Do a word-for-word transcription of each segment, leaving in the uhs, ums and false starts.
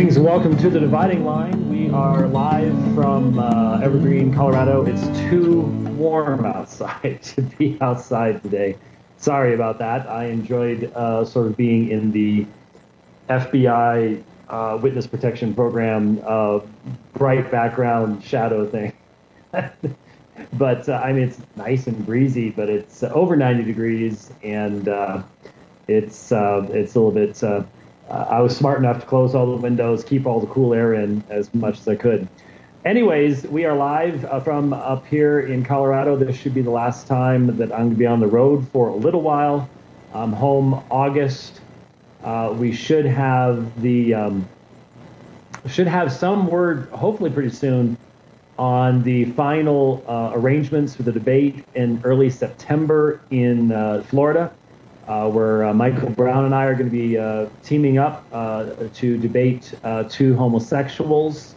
Greetings and welcome to The Dividing Line. We are live from uh, Evergreen, Colorado. It's too warm outside to be outside today. Sorry about that. I enjoyed uh, sort of being in the F B I uh, witness protection program, uh, bright background shadow thing. But uh, I mean, it's nice and breezy, but it's uh, over ninety degrees, and uh, it's uh, it's a little bit. Uh, uh, I was smart enough to close all the windows, keep all the cool air in as much as I could. Anyways, we are live uh, from up here in Colorado. This should be the last time that I'm going to be on the road for a little while. I'm home August. Uh, we should have the um, should have some word, hopefully pretty soon, on the final uh, arrangements for the debate in early September in uh, Florida, uh, where uh, Michael Brown and I are going to be uh, teaming up uh, to debate uh, two homosexuals.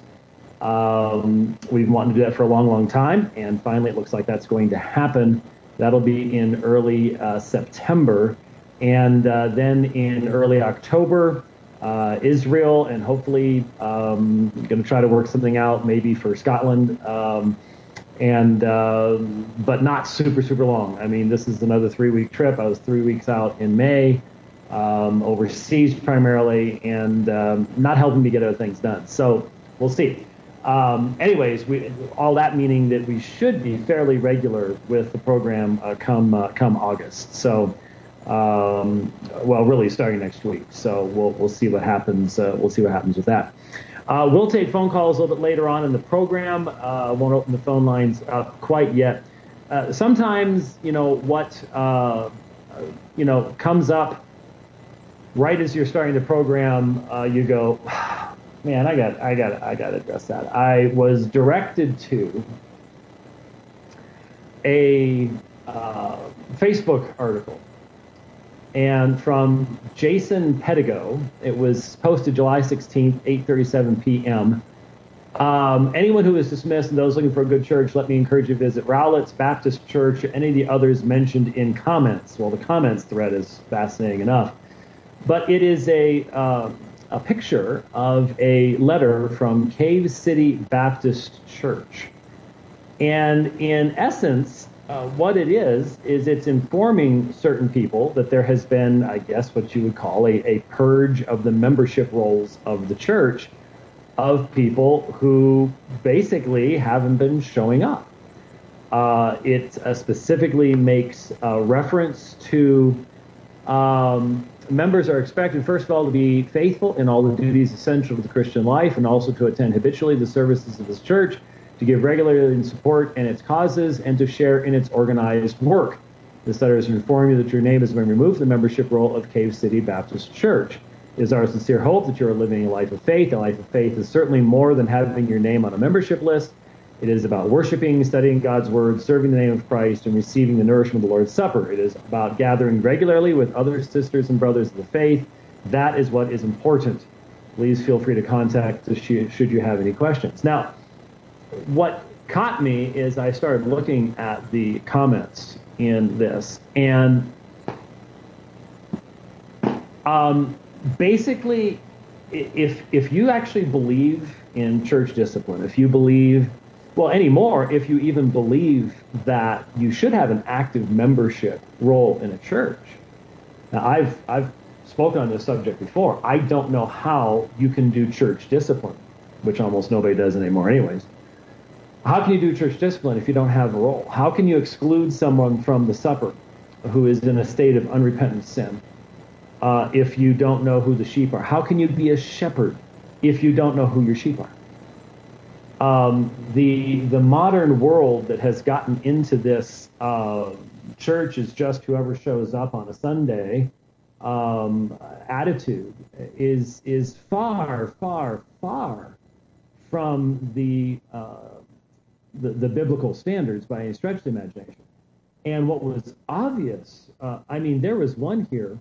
Um, we've wanted to do that for a long, long time, and finally it looks like that's going to happen. That'll be in early uh, September, and uh, then in early October, Uh, Israel, and hopefully um, going to try to work something out maybe for Scotland, um, and uh, but not super, super long. I mean, this is another three-week trip. I was three weeks out in May, um, overseas primarily, and um, not helping me get other things done. So we'll see. Um, anyways, we, all that meaning that we should be fairly regular with the program uh, come uh, come August. So. Um, well, really starting next week. So we'll we'll see what happens. Uh, we'll see what happens with that. Uh, we'll take phone calls a little bit later on in the program. Uh, won't open the phone lines up quite yet. Uh, sometimes, you know, what uh, you know comes up right as you're starting the program, uh, you go, man, I got I got I got to address that. I was directed to a uh, Facebook article. And from Jason Pedigo, it was posted July sixteenth, eight thirty-seven p.m. Um, anyone who is dismissed and those looking for a good church, let me encourage you to visit Rowlett's Baptist Church or any of the others mentioned in comments. Well, the comments thread is fascinating enough. But it is a, uh, a picture of a letter from Cave City Baptist Church. And in essence, Uh, what it is, is it's informing certain people that there has been, I guess, what you would call a, a purge of the membership rolls of the church of people who basically haven't been showing up. Uh, it uh, specifically makes uh, reference to um, members are expected, first of all, to be faithful in all the duties essential to the Christian life and also to attend habitually the services of this church, to give regularly in support in its causes, and to share in its organized work. This letter is to inform you that your name has been removed from the membership roll of Cave City Baptist Church. It is our sincere hope that you are living a life of faith. A life of faith is certainly more than having your name on a membership list. It is about worshiping, studying God's word, serving the name of Christ, and receiving the nourishment of the Lord's Supper. It is about gathering regularly with other sisters and brothers of the faith. That is what is important. Please feel free to contact us should you have any questions. Now, what caught me is I started looking at the comments in this, and um, basically, if if you actually believe in church discipline, if you believe, well, anymore, if you even believe that you should have an active membership role in a church. Now, I've I've spoken on this subject before. I don't know how you can do church discipline, which almost nobody does anymore, anyways. How can you do church discipline if you don't have a role? How can you exclude someone from the supper who is in a state of unrepentant sin uh, if you don't know who the sheep are? How can you be a shepherd if you don't know who your sheep are? Um, the the modern world that has gotten into this uh, church is just whoever shows up on a Sunday um, attitude is is far, far, far from the uh, The, the biblical standards by any stretch of the imagination. And what was obvious, uh, I mean, there was one here.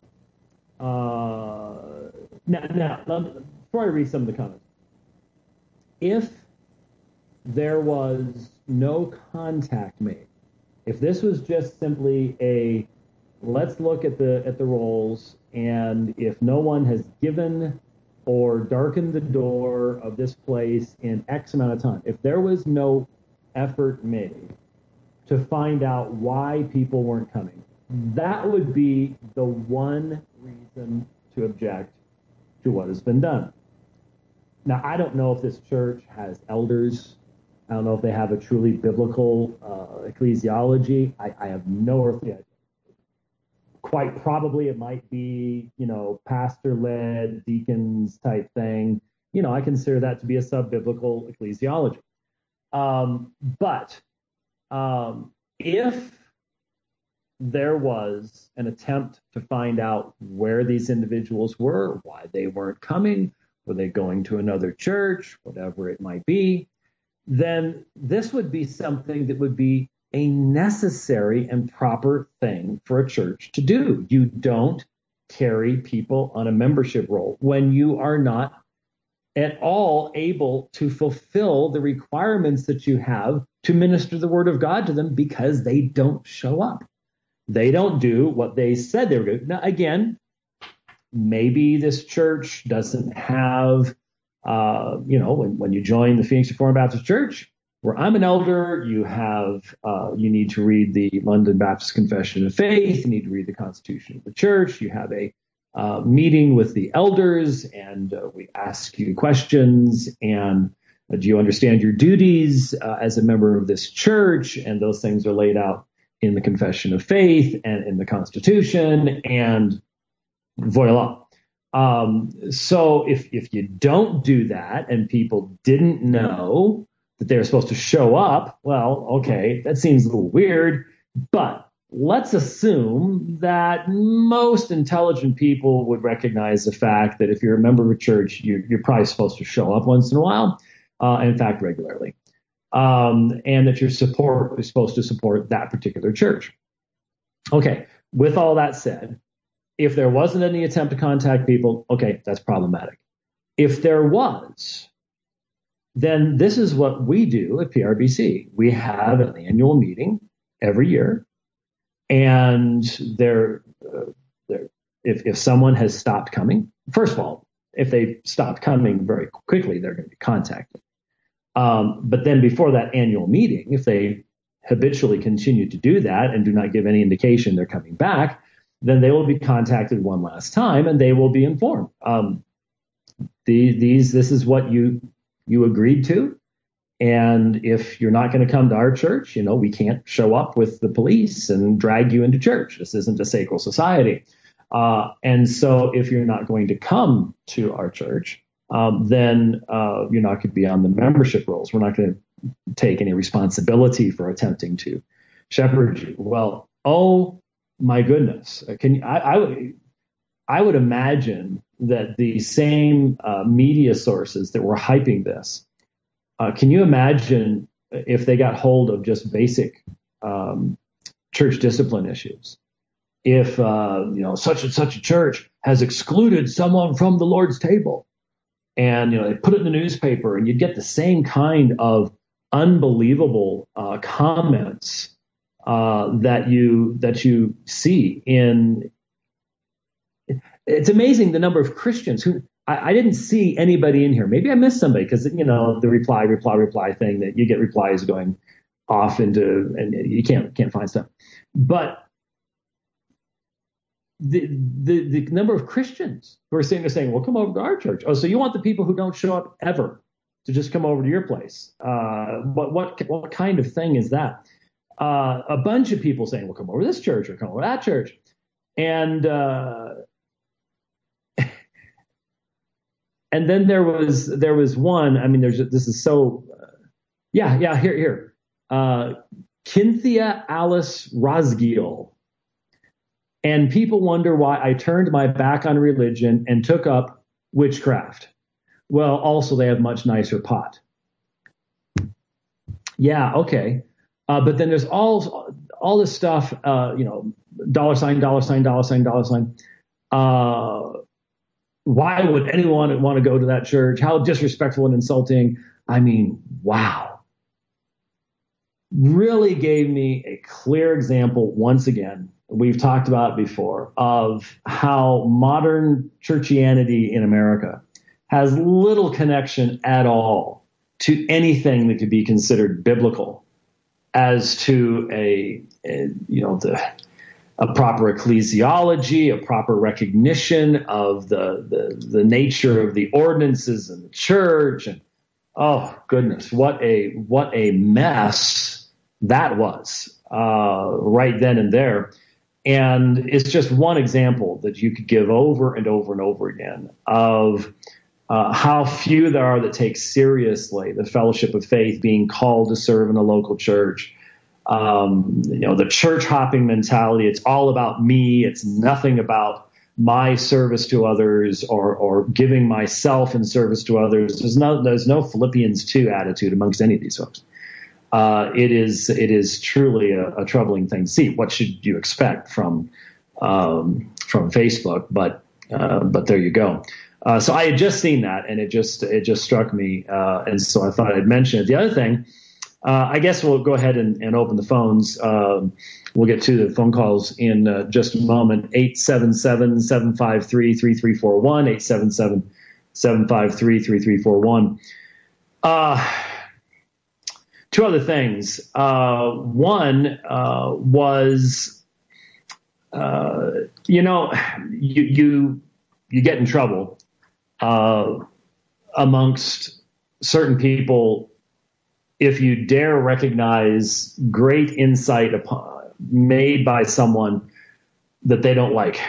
Uh, now, now, before I read some of the comments, if there was no contact made, if this was just simply a, let's look at the at the rolls, and if no one has given or darken the door of this place in X amount of time, if there was no effort made to find out why people weren't coming, that would be the one reason to object to what has been done. Now, I don't know if this church has elders. I don't know if they have a truly biblical uh, ecclesiology. I, I have no earthly idea. Quite probably it might be, you know, pastor-led, deacons type thing. You know, I consider that to be a sub-biblical ecclesiology. Um, but um, if there was an attempt to find out where these individuals were, why they weren't coming, were they going to another church, whatever it might be, then this would be something that would be a necessary and proper thing for a church to do. You don't carry people on a membership roll when you are not at all able to fulfill the requirements that you have to minister the word of God to them, because they don't show up. They don't do what they said they were going to do. Now, again, maybe this church doesn't have, uh, you know, when, when you join the Phoenix Reformed Baptist Church, where I'm an elder, you have, uh, you need to read the London Baptist Confession of Faith, you need to read the Constitution of the Church, you have a uh, meeting with the elders, and uh, we ask you questions, and uh, do you understand your duties uh, as a member of this church? And those things are laid out in the Confession of Faith and in the Constitution, and voila. Um, so if, if you don't do that and people didn't know that they were supposed to show up, well, okay, that seems a little weird, but let's assume that most intelligent people would recognize the fact that if you're a member of a church, you're, you're probably supposed to show up once in a while, uh, in fact, regularly, um, and that your support is supposed to support that particular church. Okay, with all that said, if there wasn't any attempt to contact people, okay, that's problematic. If there was, then this is what we do at P R B C. We have an annual meeting every year, and there, uh, there, if, if someone has stopped coming, first of all, if they stopped coming very quickly, they're going to be contacted. Um, but then before that annual meeting, if they habitually continue to do that and do not give any indication they're coming back, then they will be contacted one last time, and they will be informed. Um, the, these, this is what you you agreed to, and if you're not going to come to our church, you know, we can't show up with the police and drag you into church. This isn't a sacral society, uh, and so if you're not going to come to our church, um, then uh, you're not going to be on the membership rolls. We're not going to take any responsibility for attempting to shepherd you. Well, oh my goodness, can you, I, I would I would imagine that the same uh, media sources that were hyping this, uh, can you imagine if they got hold of just basic um, church discipline issues? If uh, you know, such and such a church has excluded someone from the Lord's table, and you know, they put it in the newspaper, and you'd get the same kind of unbelievable uh, comments uh, that you that you see in. It's amazing the number of Christians who I, I didn't see anybody in here. Maybe I missed somebody, because, you know, the reply, reply, reply thing that you get replies going off into, and you can't can't find stuff. But the the the number of Christians who are saying, they're saying, well, come over to our church. Oh, so you want the people who don't show up ever to just come over to your place? Uh, what what what kind of thing is that? Uh, a bunch of people saying, well, come over to this church or come over to that church, and. Uh, And then there was there was one. I mean, there's this is so, uh, yeah, yeah. Here, here, uh, Cynthia Alice Rosgiel, and people wonder why I turned my back on religion and took up witchcraft. Well, also they have much nicer pot. Yeah, okay, uh, but then there's all all this stuff. Uh, you know, dollar sign, dollar sign, dollar sign, dollar sign. Uh, Why would anyone want to go to that church? How disrespectful and insulting. I mean, wow. Really gave me a clear example, once again, we've talked about it before, of how modern churchianity in America has little connection at all to anything that could be considered biblical as to a, a you know, the, a proper ecclesiology, a proper recognition of the, the, the nature of the ordinances in the church. And oh goodness, what a, what a mess that was, uh, right then and there. And it's just one example that you could give over and over and over again of uh, how few there are that take seriously the fellowship of faith, being called to serve in a local church. Um, you know, the church hopping mentality. It's all about me. It's nothing about my service to others or, or giving myself in service to others. There's no, there's no Philippians two attitude amongst any of these folks. Uh, it is, it is truly a, a troubling thing to see. What should you expect from, um, from Facebook? But, uh, but there you go. Uh, so I had just seen that, and it just, it just struck me. Uh, and so I thought I'd mention it. The other thing, uh, I guess we'll go ahead and, and open the phones. Um, we'll get to the phone calls in uh, just a moment. eight seven seven, seven five three, three three four one, eight seven seven, seven five three, three three four one. Uh, Two other things. Uh, one uh, was, uh, you know, you you you get in trouble uh, amongst certain people if you dare recognize great insight upon, made by someone that they don't like,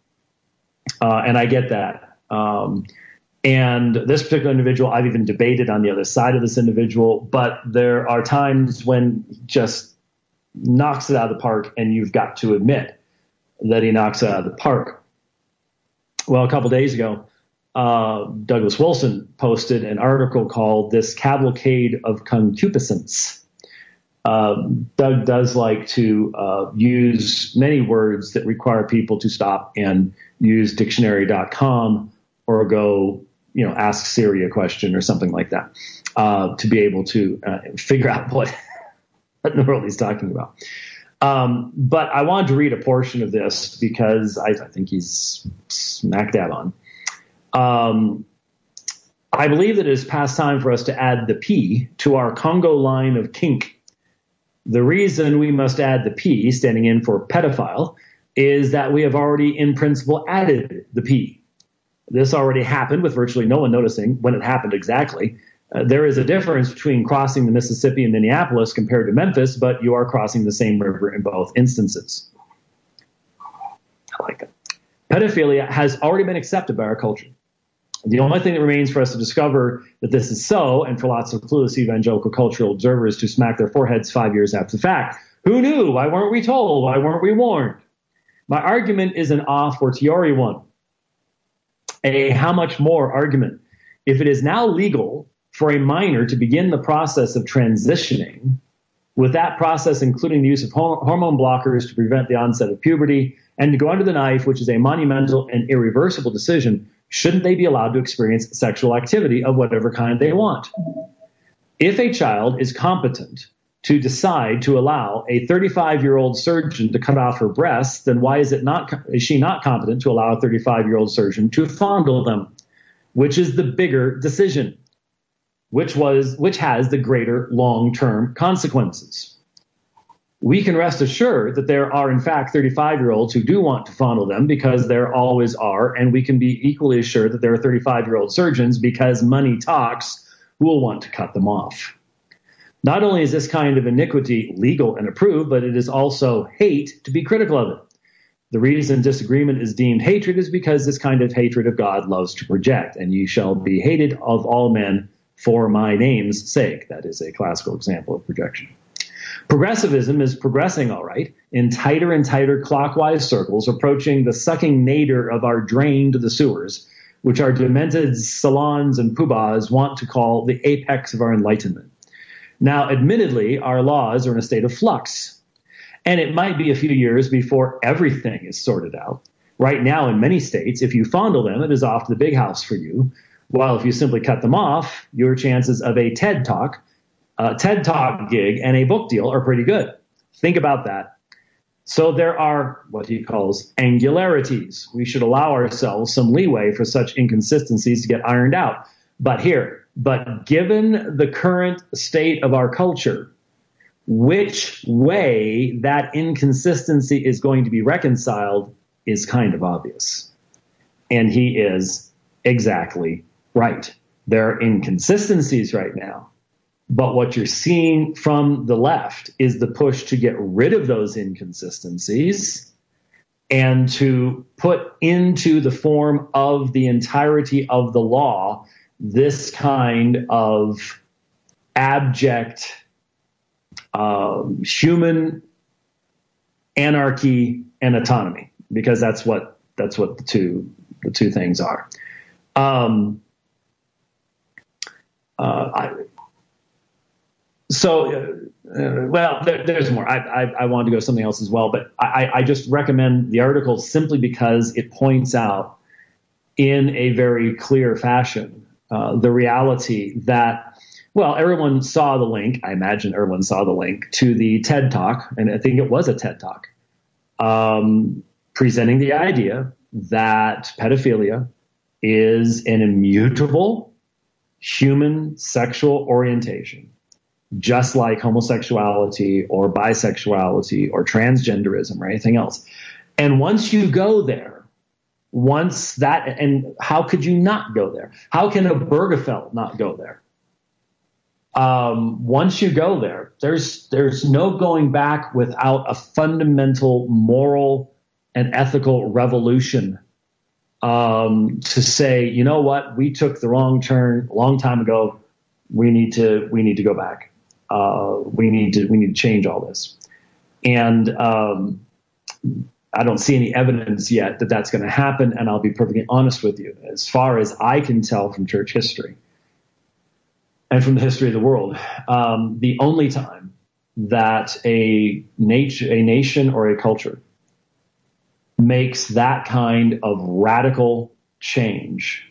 uh, and I get that. Um, And this particular individual, I've even debated on the other side of this individual, but there are times when he just knocks it out of the park, and you've got to admit that he knocks it out of the park. Well, a couple days ago, uh, Douglas Wilson posted an article called "This Cavalcade of Concupiscence." Uh, Doug does like to uh, use many words that require people to stop and use dictionary dot com or go, you know, ask Siri a question or something like that, uh, to be able to uh, figure out what, what in the world he's talking about. Um, but I wanted to read a portion of this because I, I think he's smack dab on. Um, I believe that it is past time for us to add the P to our Congo line of kink. The reason we must add the P, standing in for pedophile, is that we have already in principle added the P. This already happened with virtually no one noticing when it happened exactly. Uh, there is a difference between crossing the Mississippi in Minneapolis compared to Memphis, but you are crossing the same river in both instances. I like that. Pedophilia has already been accepted by our culture. The only thing that remains for us to discover that this is so, and for lots of clueless evangelical cultural observers to smack their foreheads five years after the fact. Who knew? Why weren't we told? Why weren't we warned? My argument is an a fortiori one. A how much more argument. If it is now legal for a minor to begin the process of transitioning, with that process including the use of hormone blockers to prevent the onset of puberty, and to go under the knife, which is a monumental and irreversible decision, shouldn't they be allowed to experience sexual activity of whatever kind they want? If a child is competent to decide to allow a thirty-five-year-old surgeon to cut off her breasts, then why is it not, is she not competent to allow a thirty-five-year-old surgeon to fondle them? Which is the bigger decision? Which was, which has the greater long-term consequences? We can rest assured that there are, in fact, thirty-five-year-olds who do want to fondle them, because there always are, and we can be equally assured that there are thirty-five-year-old surgeons, because money talks, who will want to cut them off. Not only is this kind of iniquity legal and approved, but it is also hate to be critical of it. The reason disagreement is deemed hatred is because this kind of hatred of God loves to project, and ye shall be hated of all men for my name's sake. That is a classical example of projection. Progressivism is progressing, all right, in tighter and tighter clockwise circles, approaching the sucking nadir of our drain to the sewers, which our demented salons and poobahs want to call the apex of our enlightenment. Now, admittedly, our laws are in a state of flux, and it might be a few years before everything is sorted out. Right now, in many states, if you fondle them, it is off to the big house for you, while if you simply cut them off, your chances of a TED Talk, a TED Talk gig, and a book deal are pretty good. Think about that. So there are what he calls angularities. We should allow ourselves some leeway for such inconsistencies to get ironed out. But here, but given the current state of our culture, which way that inconsistency is going to be reconciled is kind of obvious. And he is exactly right. There are inconsistencies right now. But what you're seeing from the left is the push to get rid of those inconsistencies and to put into the form of the entirety of the law this kind of abject um, human anarchy and autonomy, because that's what that's what the two the two things are. Um, uh, I, So, uh, well, there, there's more. I, I, I wanted to go to something else as well, but I, I just recommend the article simply because it points out in a very clear fashion uh, the reality that, well, everyone saw the link. I imagine everyone saw the link to the TED Talk, and I think it was a TED Talk, um, presenting the idea that pedophilia is an immutable human sexual orientation, just like homosexuality or bisexuality or transgenderism or anything else. And once you go there, once that, and how could you not go there? How can a Bergefell not go there? Um, once you go there, there's, there's no going back without a fundamental moral and ethical revolution, um, to say, you know what, we took the wrong turn a long time ago. We need to, we need to go back. Uh, we need to we need to change all this, and um, I don't see any evidence yet that that's going to happen. And I'll be perfectly honest with you, as far as I can tell from church history and from the history of the world, um, the only time that a nature, a nation, or a culture makes that kind of radical change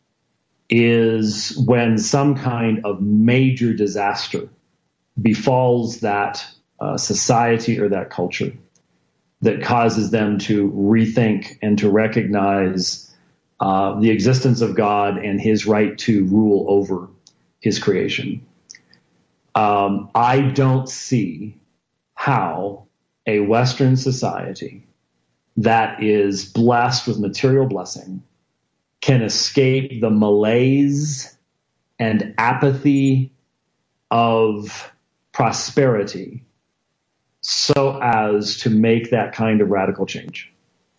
is when some kind of major disaster befalls that uh, society or that culture that causes them to rethink and to recognize uh, the existence of God and his right to rule over his creation. Um, I don't see how a Western society that is blessed with material blessing can escape the malaise and apathy of prosperity so as to make that kind of radical change.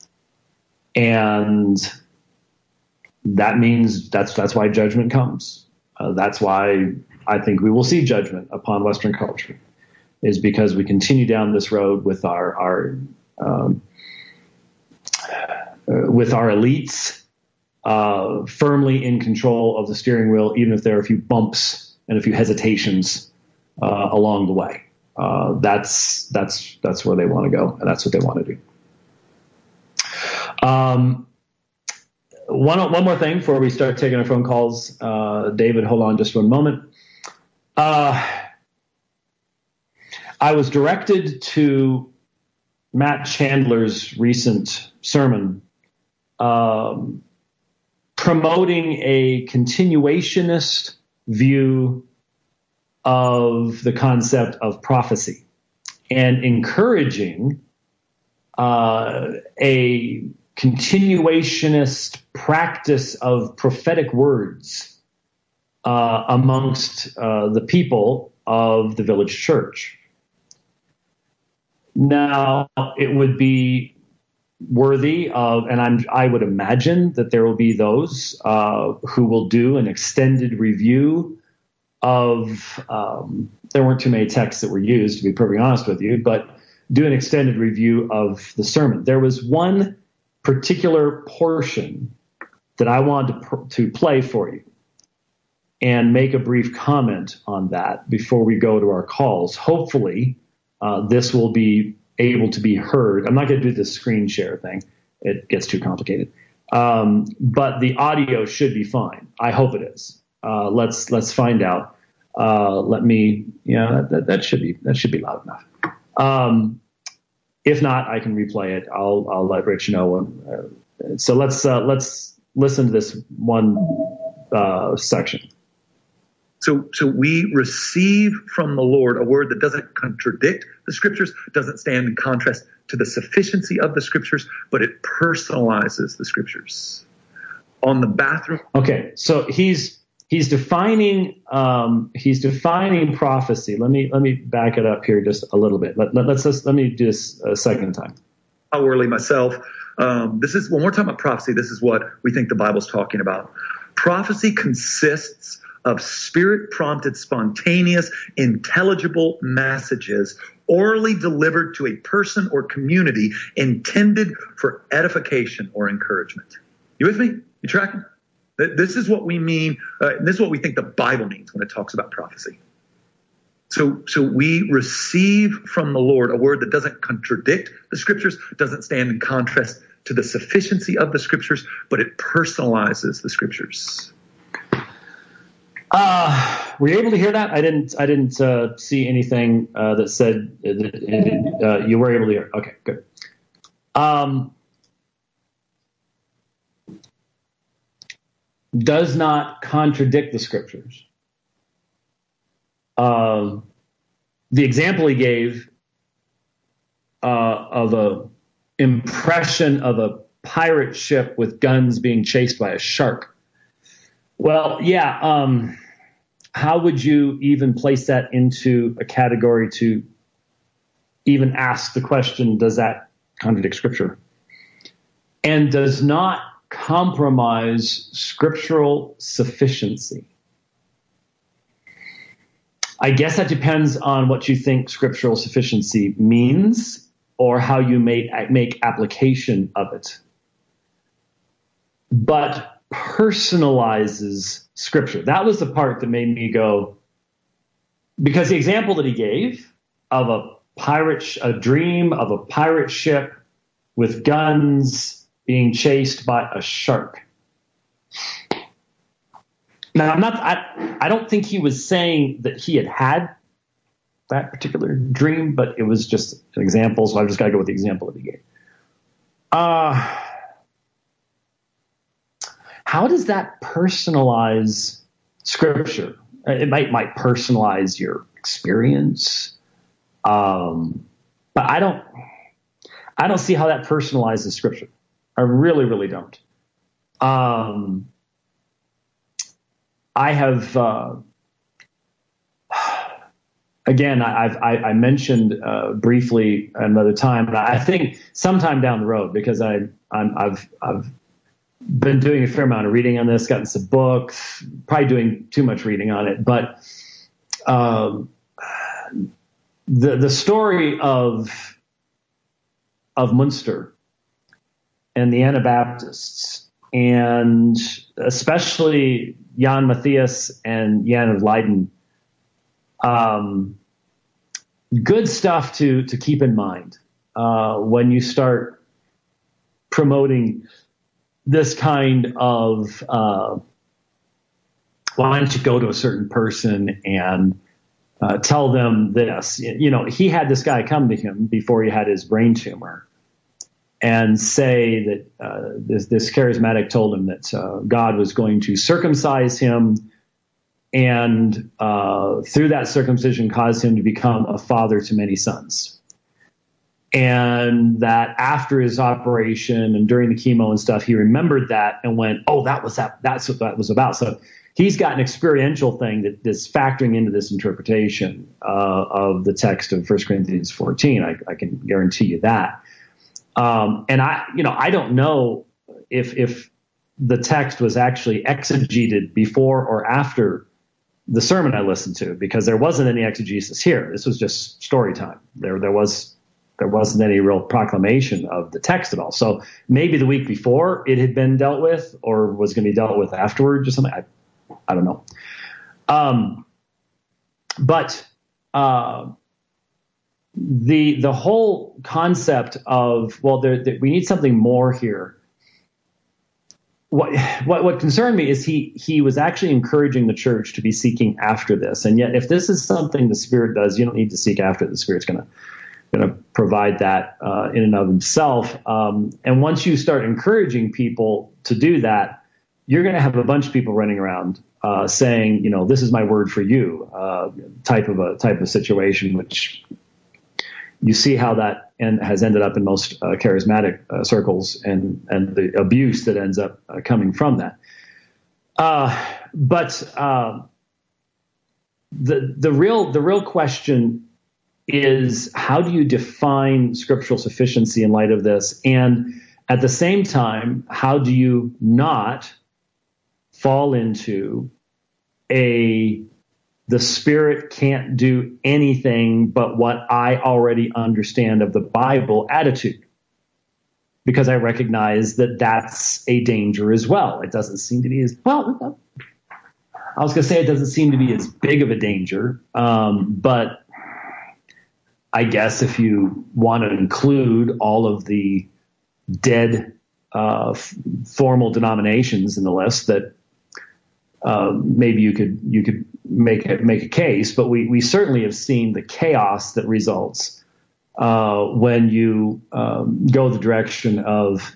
And that means that's that's why judgment comes. Uh, that's why I think we will see judgment upon Western culture, is because we continue down this road with our our um, uh, with our elites uh, firmly in control of the steering wheel, even if there are a few bumps and a few hesitations Uh, along the way. Uh, that's that's that's where they want to go, and that's what they want to do. Um, one one more thing before we start taking our phone calls, uh, David. Hold on just one moment. Uh, I was directed to Matt Chandler's recent sermon, um, promoting a continuationist view of the concept of prophecy and encouraging uh, a continuationist practice of prophetic words uh, amongst uh, the people of the village church. Now, it would be worthy of, and I'm, I would imagine that there will be those uh, who will do an extended review of, um, there weren't too many texts that were used, to be perfectly honest with you, but do an extended review of the sermon. There was one particular portion that I wanted to, pr- to play for you and make a brief comment on that before we go to our calls. Hopefully, uh, this will be able to be heard. I'm not going to do the screen share thing. It gets too complicated. Um, but the audio should be fine. I hope it is. Uh, let's let's find out. Uh, let me, you know, that, that should be that should be loud enough. Um, If not, I can replay it. I'll I'll let Rich know. When, uh, so let's uh, let's listen to this one uh, section. So, so we receive from the Lord a word that doesn't contradict the Scriptures, doesn't stand in contrast to the sufficiency of the Scriptures, but it personalizes the Scriptures. On the bathroom. Okay, so he's he's defining um, he's defining prophecy. Let me let me back it up here just a little bit. Let, let, let's just, let me do this a second time. Hourly myself. Um, this is when we're talking about prophecy. This is what we think the Bible's talking about. Prophecy consists of spirit-prompted, spontaneous, intelligible messages orally delivered to a person or community intended for edification or encouragement. You with me? You tracking? This is what we mean. Uh, this is what we think the Bible means when it talks about prophecy. So, so we receive from the Lord a word that doesn't contradict the Scriptures, doesn't stand in contrast to the sufficiency of the Scriptures, but it personalizes the Scriptures. Uh, were you able to hear that? I didn't. I didn't uh, see anything uh, that said it, it, uh, you were able to hear. Okay, good. Um, does not contradict the Scriptures. Um, the example he gave uh, of a impression of a pirate ship with guns being chased by a shark. Well, yeah. Um, how would you even place that into a category to even ask the question, does that contradict Scripture? And does not compromise scriptural sufficiency. I guess that depends on what you think scriptural sufficiency means or how you make, make application of it. But personalizes Scripture. That was the part that made me go, because the example that he gave of a pirate, sh- a dream of a pirate ship with guns being chased by a shark. Now, I'm not, I, I don't think he was saying that he had had that particular dream, but it was just an example. So I've just got to go with the example that he gave. Uh, how does that personalize Scripture? It might, might personalize your experience. Um, but I don't, I don't see how that personalizes Scripture. I really, really don't. Um, I have, uh, again, I, I've, I, I mentioned uh, briefly another time, but I think sometime down the road, because I, I'm, I've, I've been doing a fair amount of reading on this, gotten some books, probably doing too much reading on it, but um, the the story of of Munster and the Anabaptists, and especially Jan Matthias and Jan of Leiden, um, good stuff to to keep in mind uh, when you start promoting this kind of, uh, why don't you go to a certain person and uh, tell them this? You know, he had this guy come to him before he had his brain tumor and say that uh, this, this charismatic told him that uh, God was going to circumcise him and uh, through that circumcision cause him to become a father to many sons. And that after his operation and during the chemo and stuff, he remembered that and went, oh, that was that. That's what that was about. So he's got an experiential thing that is factoring into this interpretation uh, of the text of First Corinthians fourteen. I, I can guarantee you that. Um, and I, you know, I don't know if if the text was actually exegeted before or after the sermon I listened to, because there wasn't any exegesis here. This was just story time. There, there was. There wasn't any real proclamation of the text at all. So maybe the week before it had been dealt with or was going to be dealt with afterwards or something. I, I don't know. Um, but uh, the the whole concept of, well, there, there, we need something more here. What, what what concerned me is he he was actually encouraging the church to be seeking after this. And yet if this is something the Spirit does, you don't need to seek after it. The Spirit's going to going to provide that uh, in and of himself. Um, and once you start encouraging people to do that, you're going to have a bunch of people running around uh, saying, you know, this is my word for you, uh, type of a type of situation, which you see how that and has ended up in most uh, charismatic uh, circles, and and the abuse that ends up uh, coming from that. Uh, but uh, the the real the real question is, how do you define scriptural sufficiency in light of this? And at the same time, how do you not fall into a the Spirit can't do anything but what I already understand of the Bible attitude? Because I recognize that that's a danger as well. It doesn't seem to be as well. I was going to say it doesn't seem to be as big of a danger, um, but I guess if you want to include all of the dead uh, f- formal denominations in the list, that uh, maybe you could you could make a, make a case. But we we certainly have seen the chaos that results uh, when you um, go the direction of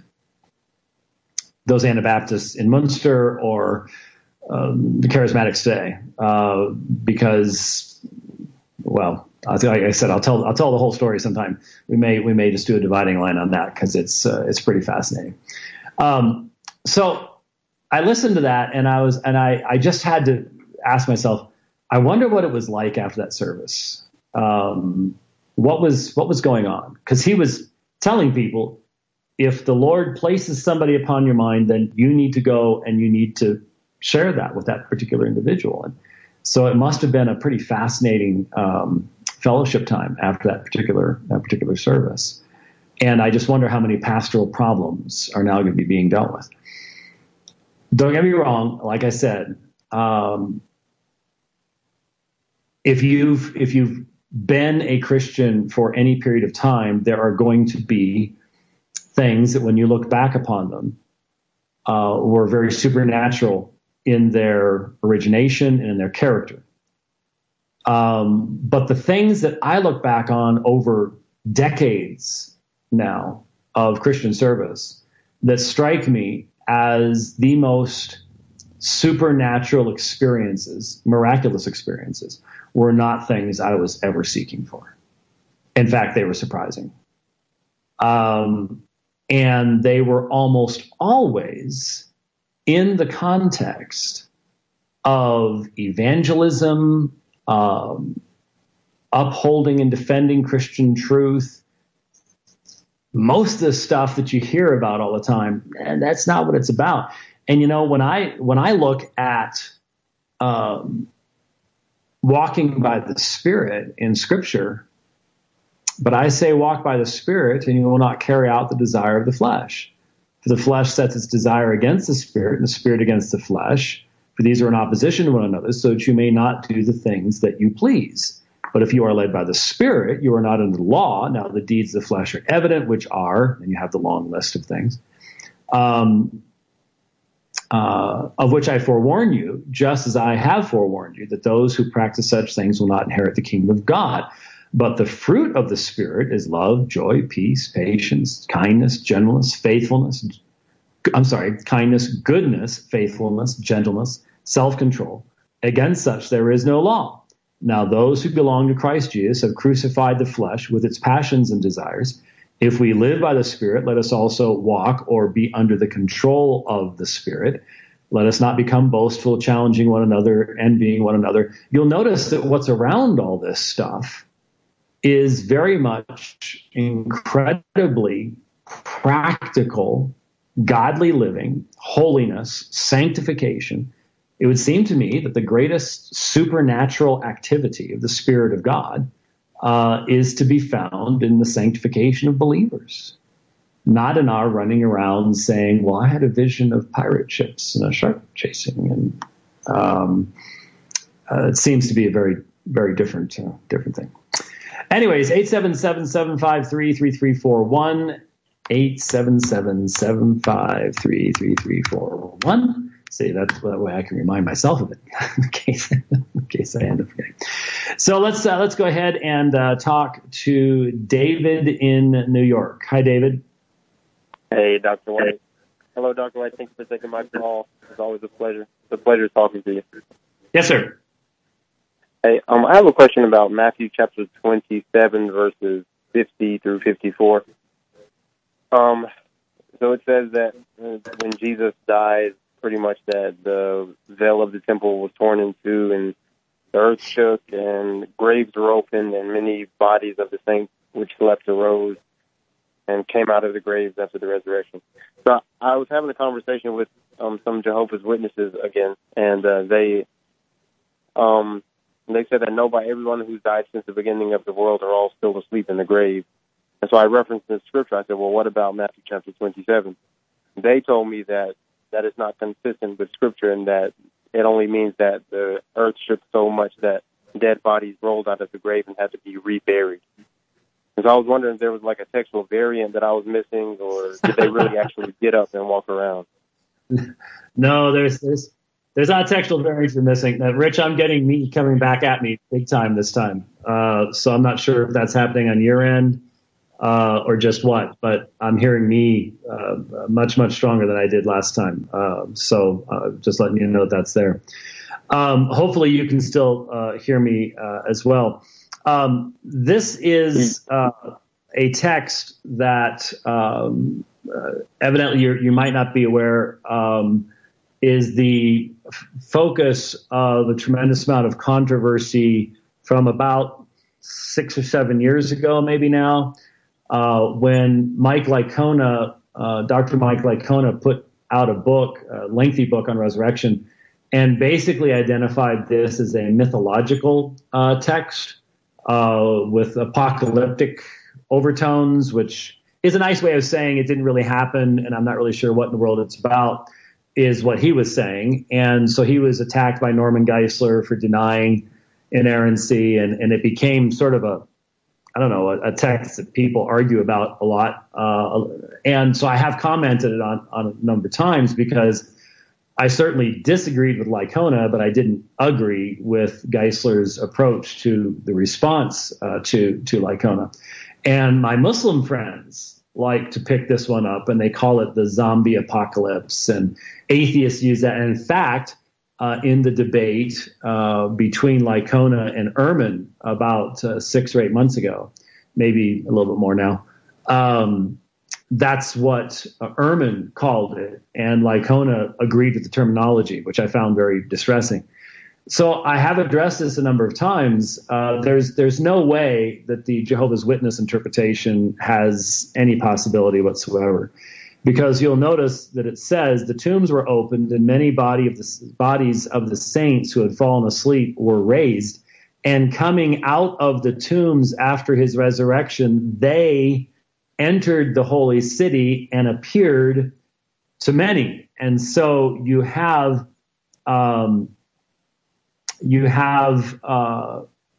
those Anabaptists in Munster or um, the Charismatics today, uh, because, well, like I said, I'll tell I'll tell the whole story sometime. We may we may just do a dividing line on that, because it's uh, it's pretty fascinating. Um, so I listened to that, and I was and I, I just had to ask myself, I wonder what it was like after that service. Um, what was what was going on? Because he was telling people, if the Lord places somebody upon your mind, then you need to go and you need to share that with that particular individual. And so it must have been a pretty fascinating um, fellowship time after that particular that particular service. And I just wonder how many pastoral problems are now going to be being dealt with. Don't get me wrong. Like I said, um, if you've if you've been a Christian for any period of time, there are going to be things that when you look back upon them uh, were very supernatural in their origination and in their character. Um, but the things that I look back on over decades now of Christian service that strike me as the most supernatural experiences, miraculous experiences, were not things I was ever seeking for. In fact, they were surprising. Um, and they were almost always in the context of evangelism, um, upholding and defending Christian truth. Most of the stuff that you hear about all the time, and that's not what it's about. And you know, when I when I look at um, walking by the Spirit in Scripture, but I say walk by the Spirit, and you will not carry out the desire of the flesh. For the flesh sets its desire against the Spirit, and the Spirit against the flesh. For these are in opposition to one another, so that you may not do the things that you please. But if you are led by the Spirit, you are not under the law. Now the deeds of the flesh are evident, which are, and you have the long list of things, um, uh, of which I forewarn you, just as I have forewarned you, that those who practice such things will not inherit the kingdom of God. But the fruit of the Spirit is love, joy, peace, patience, kindness, gentleness, faithfulness. I'm sorry, kindness, goodness, faithfulness, gentleness, self-control. Against such there is no law. Now those who belong to Christ Jesus have crucified the flesh with its passions and desires. If we live by the Spirit, let us also walk or be under the control of the Spirit. Let us not become boastful, challenging one another, envying one another. You'll notice that what's around all this stuff is very much incredibly practical, godly living, holiness, sanctification. It would seem to me that the greatest supernatural activity of the Spirit of God uh, is to be found in the sanctification of believers, not in our running around saying, well, I had a vision of pirate ships and a shark chasing. And um, uh, it seems to be a very, very different, uh, different thing. Anyways, eight seven seven, seven five three, three three four one, eight seven seven, seven five three, three three four one. See, that's that way I can remind myself of it in case in case I end up forgetting. So let's uh, let's go ahead and uh, talk to David in New York. Hi, David. Hey, Doctor White. Hello, Doctor White. Thanks for taking my call. It's always a pleasure. It's a pleasure talking to you. Yes, sir. Hey, um, I have a question about Matthew chapter twenty-seven, verses fifty through fifty-four. Um, so it says that when Jesus died, pretty much that the veil of the temple was torn in two, and the earth shook, and graves were opened, and many bodies of the saints which slept arose and came out of the graves after the resurrection. So I was having a conversation with um, some Jehovah's Witnesses again, and uh, they um, they said that nobody, everyone who's died since the beginning of the world are all still asleep in the grave. And so I referenced the scripture. I said, well, what about Matthew chapter twenty-seven? They told me that that is not consistent with Scripture, and that it only means that the earth shook so much that dead bodies rolled out of the grave and had to be reburied. And so I was wondering if there was like a textual variant that I was missing, or did they really actually get up and walk around? No, there's there's there's not a textual variant you're missing. Uh, Rich, I'm getting me coming back at me big time this time. Uh, so I'm not sure if that's happening on your end. Uh, or just what, but I'm hearing me uh, much, much stronger than I did last time. Uh, so uh, just letting you know that's there. Um, hopefully you can still uh, hear me uh, as well. Um, this is uh, a text that um, uh, evidently you're, you might not be aware um, is the f- focus of a tremendous amount of controversy from about six or seven years ago, maybe now. Uh, when Mike Licona, uh, Doctor Mike Licona put out a book, a lengthy book on resurrection, and basically identified this as a mythological uh, text uh, with apocalyptic overtones, which is a nice way of saying it didn't really happen, and I'm not really sure what in the world it's about, is what he was saying. And so he was attacked by Norman Geisler for denying inerrancy, and, and it became sort of a I don't know, a, a text that people argue about a lot. Uh, and so I have commented on, on a number of times because I certainly disagreed with Licona, but I didn't agree with Geisler's approach to the response uh, to, to Licona. And my Muslim friends like to pick this one up, and they call it the zombie apocalypse. And atheists use that. And in fact, Uh, in the debate uh, between Licona and Ehrman about uh, six or eight months ago, maybe a little bit more now. Um, that's what uh, Ehrman called it, and Licona agreed with the terminology, which I found very distressing. So I have addressed this a number of times. Uh, there's there's no way that the Jehovah's Witness interpretation has any possibility whatsoever. Because you'll notice that it says the tombs were opened and many body of the, bodies of the saints who had fallen asleep were raised. And coming out of the tombs after his resurrection, they entered the holy city and appeared to many. And so you have um, you have uh,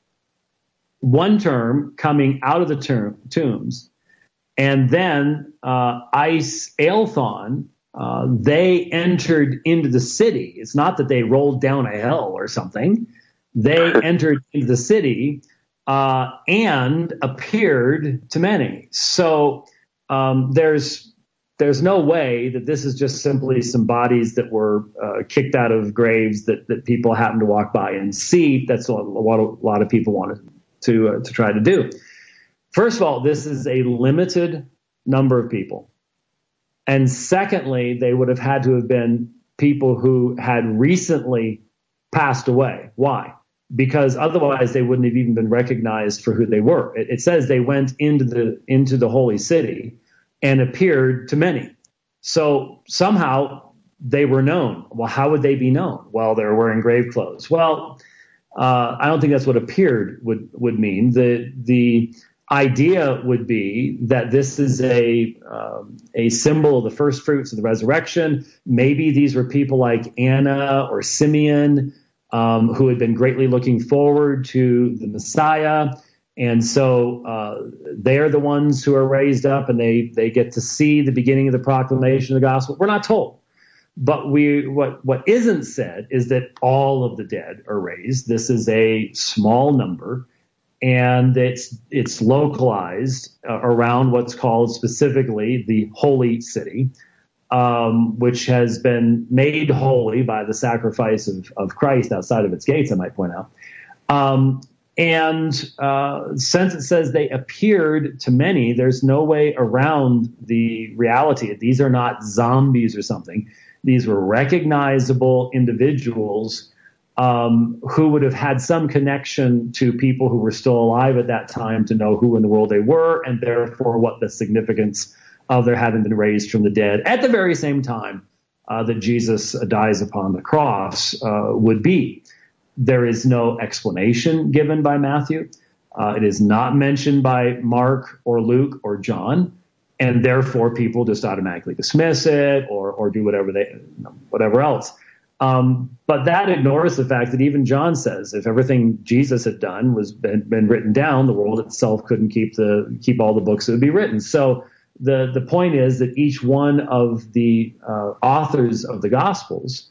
one term coming out of the term, tombs. And then uh, Ice Aelthon, uh, they entered into the city. It's not that they rolled down a hill or something. They entered into the city uh, and appeared to many. So um, there's there's no way that this is just simply some bodies that were uh, kicked out of graves that, that people happened to walk by and see. That's what a lot of people wanted to uh, to try to do. First of all, this is a limited number of people. And secondly, they would have had to have been people who had recently passed away. Why? Because otherwise they wouldn't have even been recognized for who they were. It, it says they went into the into the holy city and appeared to many. So somehow they were known. Well, how would they be known? Well, they're wearing grave clothes. Well, uh, I don't think that's what appeared would, would mean. The the idea would be that this is a um, a symbol of the first fruits of the resurrection. Maybe these were people like Anna or Simeon, um, who had been greatly looking forward to the Messiah. And so uh, they're the ones who are raised up, and they, they get to see the beginning of the proclamation of the gospel. We're not told. But we what what isn't said is that all of the dead are raised. This is a small number, and it's it's localized uh, around what's called specifically the Holy City, um, which has been made holy by the sacrifice of, of Christ outside of its gates, I might point out. Um, and uh, since it says they appeared to many, there's no way around the reality. These are not zombies or something. These were recognizable individuals um, who would have had some connection to people who were still alive at that time to know who in the world they were, and therefore what the significance of their having been raised from the dead at the very same time uh, that Jesus dies upon the cross uh, would be. There is no explanation given by Matthew. Uh, it is not mentioned by Mark or Luke or John, and therefore people just automatically dismiss it or or do whatever they you know, whatever else. Um, but that ignores the fact that even John says if everything Jesus had done was been, been written down, the world itself couldn't keep the keep all the books that would be written. So the the point is that each one of the uh, authors of the Gospels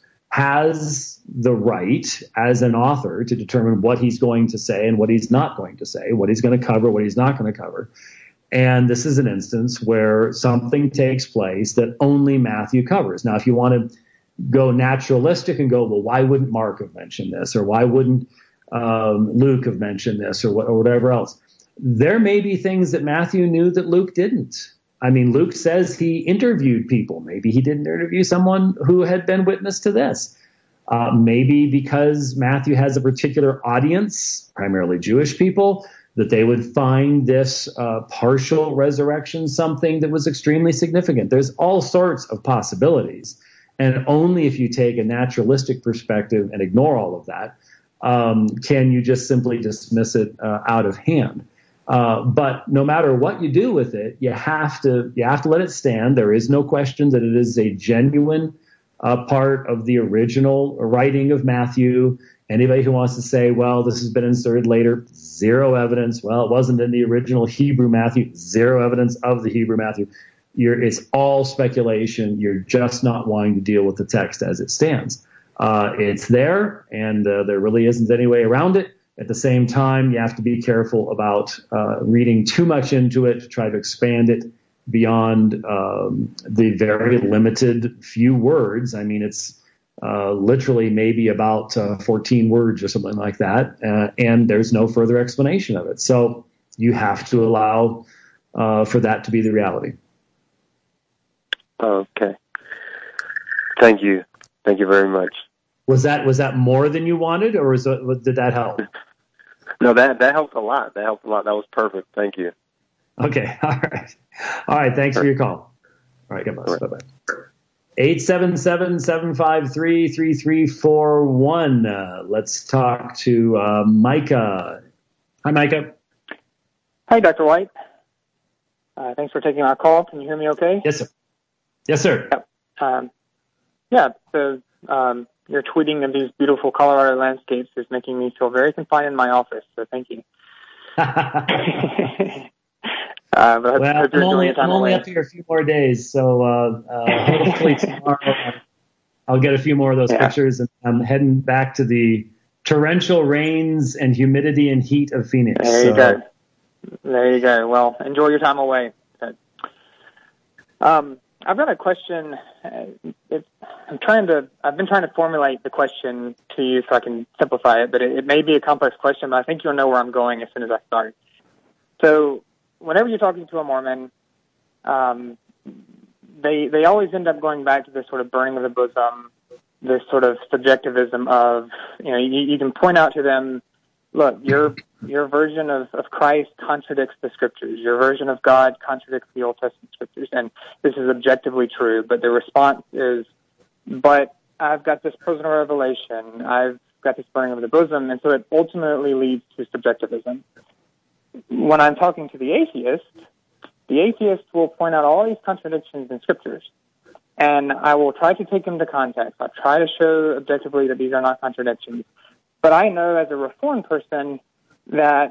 has the right as an author to determine what he's going to say and what he's not going to say, what he's going to cover, what he's not going to cover. And this is an instance where something takes place that only Matthew covers. Now, if you want to go naturalistic and go, well, why wouldn't Mark have mentioned this? Or why wouldn't um, Luke have mentioned this or, what, or whatever else? There may be things that Matthew knew that Luke didn't. I mean, Luke says he interviewed people. Maybe he didn't interview someone who had been witness to this. Uh, maybe because Matthew has a particular audience, primarily Jewish people, that they would find this uh, partial resurrection something that was extremely significant. There's all sorts of possibilities. And only if you take a naturalistic perspective and ignore all of that, um, can you just simply dismiss it uh, out of hand. Uh, but no matter what you do with it, you have to you have to let it stand. There is no question that it is a genuine uh, part of the original writing of Matthew. Anybody who wants to say, well, this has been inserted later, zero evidence. Well, it wasn't in the original Hebrew Matthew, zero evidence of the Hebrew Matthew. You're, it's all speculation. You're just not wanting to deal with the text as it stands. Uh, it's there, and uh, there really isn't any way around it. At the same time, you have to be careful about uh, reading too much into it to try to expand it beyond um, the very limited few words. I mean, it's uh, literally maybe about uh, fourteen words or something like that, uh, and there's no further explanation of it. So you have to allow uh, for that to be the reality. Okay. Thank you. Thank you very much. Was that was that more than you wanted, or was it, did that help? No, that that helped a lot. That helped a lot. That was perfect. Thank you. Okay. All right. All right. Thanks for your call. All right. God bless. Bye bye. Eight seven seven seven five three three three four one. Uh, let's talk to uh, Micah. Hi, Micah. Hi, Doctor White. Uh, thanks for taking our call. Can you hear me? Okay. Yes, sir. Yes, sir. Yeah. Um, yeah. So. Um, Your tweeting of these beautiful Colorado landscapes is making me feel very confined in my office, so thank you. uh, but well, I'm only, I'm only up here a few more days, so uh, uh, hopefully tomorrow I'll get a few more of those yeah. pictures, and I'm heading back to the torrential rains and humidity and heat of Phoenix. There you so. go. There you go. Well, enjoy your time away. Um, I've got a question. It, I'm trying to. I've been trying to formulate the question to you so I can simplify it, but it, it may be a complex question. But I think you'll know where I'm going as soon as I start. So, whenever you're talking to a Mormon, um, they they always end up going back to this sort of burning of the bosom, this sort of subjectivism of you know you, you can point out to them, look, your your version of, of Christ contradicts the Scriptures. Your version of God contradicts the Old Testament Scriptures, and this is objectively true. But the response is, but I've got this personal revelation. I've got this burning of the bosom, and so it ultimately leads to subjectivism. When I'm talking to the atheist, the atheist will point out all these contradictions in Scriptures, and I will try to take them to context. I'll try to show objectively that these are not contradictions. But I know as a Reformed person that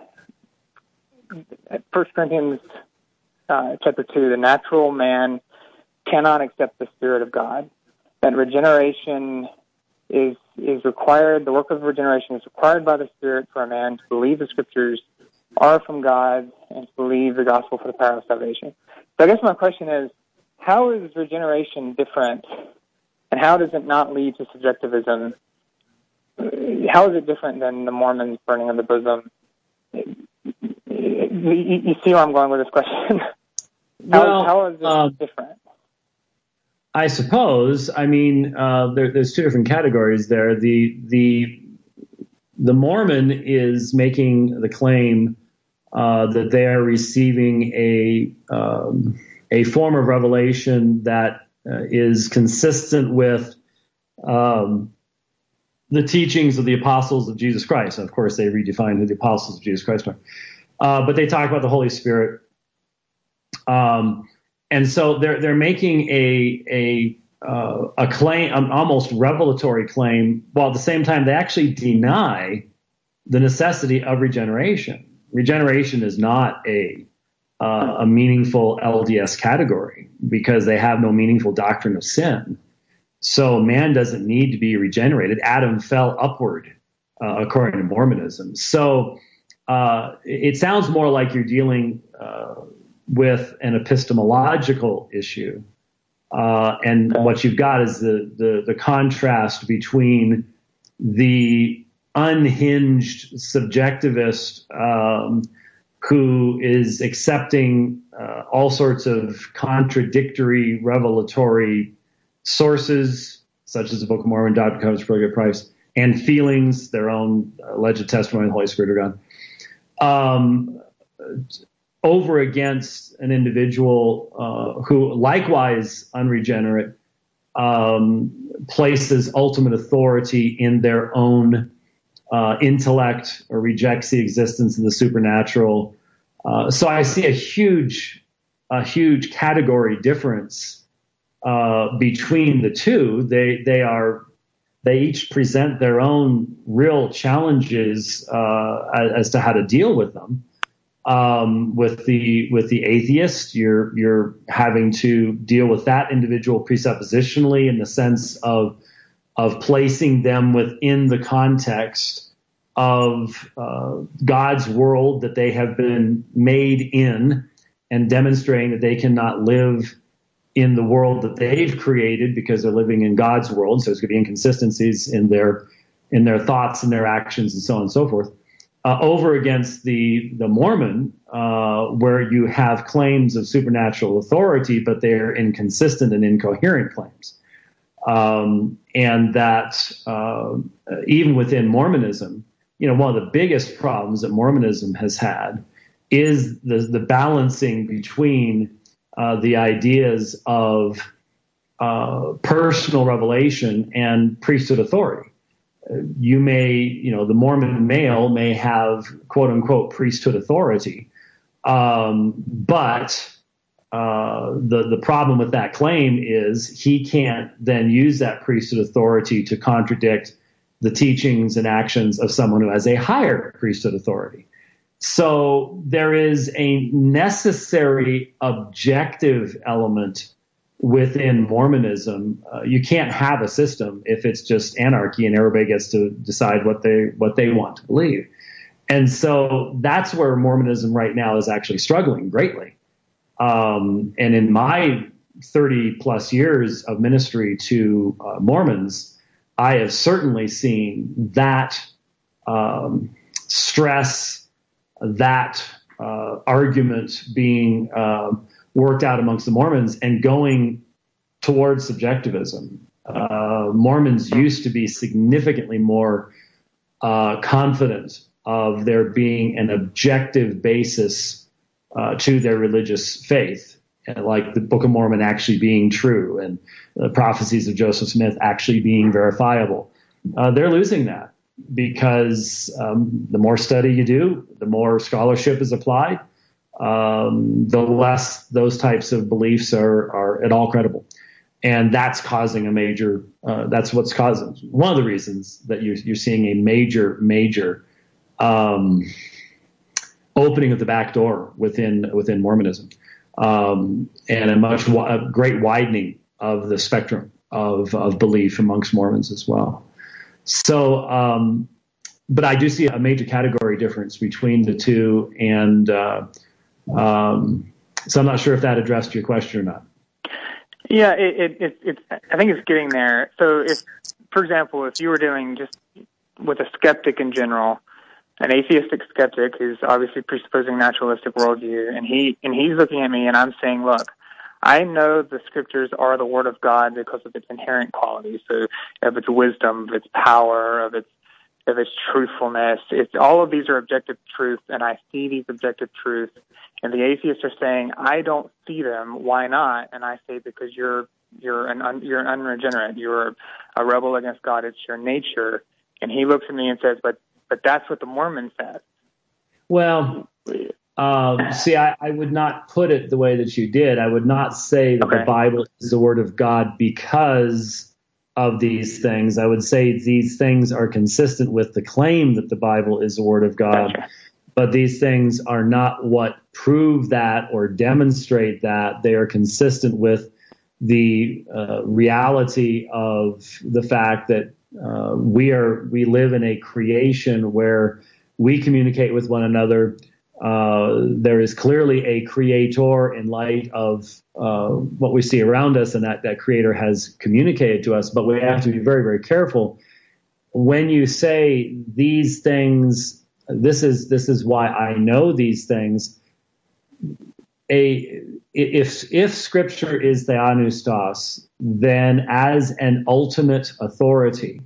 First Corinthians uh, chapter two, the natural man cannot accept the Spirit of God. that regeneration is is required, the work of regeneration is required by the Spirit for a man to believe the Scriptures are from God and to believe the gospel for the power of salvation. So I guess my question is, how is regeneration different, and how does it not lead to subjectivism? How is it different than the Mormons' burning of the bosom? You, you see where I'm going with this question? how, well, how is it uh, different? I suppose. I mean, uh, there, there's two different categories there. The the the Mormon is making the claim uh, that they are receiving a um, a form of revelation that uh, is consistent with um, the teachings of the apostles of Jesus Christ. And of course, they redefine who the apostles of Jesus Christ are. Uh, but they talk about the Holy Spirit. Um, And so they're they're making a a uh, a claim, an almost revelatory claim, while at the same time they actually deny the necessity of regeneration. Regeneration is not a uh, a meaningful L D S category because they have no meaningful doctrine of sin. So man doesn't need to be regenerated. Adam fell upward, uh, according to Mormonism. So uh, it sounds more like you're dealing Uh, with an epistemological issue. Uh, and what you've got is the, the, the contrast between the unhinged subjectivist um, who is accepting uh, all sorts of contradictory revelatory sources, such as the Book of Mormon, Doctrine and Covenants for a Good Price, and feelings, their own alleged testimony of the Holy Spirit of God. Um, over against an individual uh, who, likewise unregenerate, um, places ultimate authority in their own uh, intellect or rejects the existence of the supernatural. Uh, so I see a huge, a huge category difference uh, between the two. They they are they each present their own real challenges uh, as, as to how to deal with them. Um, with the with the atheist, you're you're having to deal with that individual presuppositionally in the sense of of placing them within the context of uh, God's world that they have been made in, and demonstrating that they cannot live in the world that they've created because they're living in God's world. So there's going to be inconsistencies in their in their thoughts and their actions and so on and so forth. Uh, over against the the Mormon, uh, where you have claims of supernatural authority, but they're inconsistent and incoherent claims, um, and that uh, even within Mormonism, you know, one of the biggest problems that Mormonism has had is the the balancing between uh, the ideas of uh, personal revelation and priesthood authority. You may, you know, the Mormon male may have quote unquote priesthood authority. Um, but uh, the, the problem with that claim is he can't then use that priesthood authority to contradict the teachings and actions of someone who has a higher priesthood authority. So there is a necessary objective element within Mormonism. Uh, you can't have a system if it's just anarchy and everybody gets to decide what they what they want to believe. And so that's where Mormonism right now is actually struggling greatly. Um, and in my thirty plus years of ministry to uh, Mormons, I have certainly seen that um, stress, that uh, argument being uh, worked out amongst the Mormons and going towards subjectivism. Uh, Mormons used to be significantly more uh, confident of there being an objective basis uh, to their religious faith, like the Book of Mormon actually being true and the prophecies of Joseph Smith actually being verifiable. Uh, they're losing that because um, the more study you do, the more scholarship is applied, Um, the less those types of beliefs are, are at all credible. And that's causing a major, uh, that's what's causing, one of the reasons that you're, you're seeing a major, major um, opening of the back door within within Mormonism, um, and a much a great widening of the spectrum of, of belief amongst Mormons as well. So, um, but I do see a major category difference between the two, and uh, um, so I'm not sure if that addressed your question or not. Yeah, it, it, it, it's. I think it's getting there. So, if, for example, if you were dealing just with a skeptic in general, an atheistic skeptic who's obviously presupposing naturalistic worldview, and he and he's looking at me, and I'm saying, look, I know the scriptures are the word of God because of its inherent qualities, so of its wisdom, of its power, of its of its truthfulness. It's all of these are objective truths, and I see these objective truths. And the atheists are saying, I don't see them. Why not? And I say, because you're you're an un, you're an unregenerate. You're a rebel against God. It's your nature. And he looks at me and says, but but that's what the Mormon says. Well, um, see, I, I would not put it the way that you did. I would not say that okay. the Bible is the word of God because of these things. I would say these things are consistent with the claim that the Bible is the word of God. Gotcha. But these things are not what prove that or demonstrate that. They are consistent with the uh, reality of the fact that uh, we are we live in a creation where we communicate with one another. Uh, there is clearly a creator in light of uh, what we see around us, and that that creator has communicated to us. But we have to be very, very careful when you say these things. This is this is why I know these things. A if if Scripture is theopneustos, then as an ultimate authority,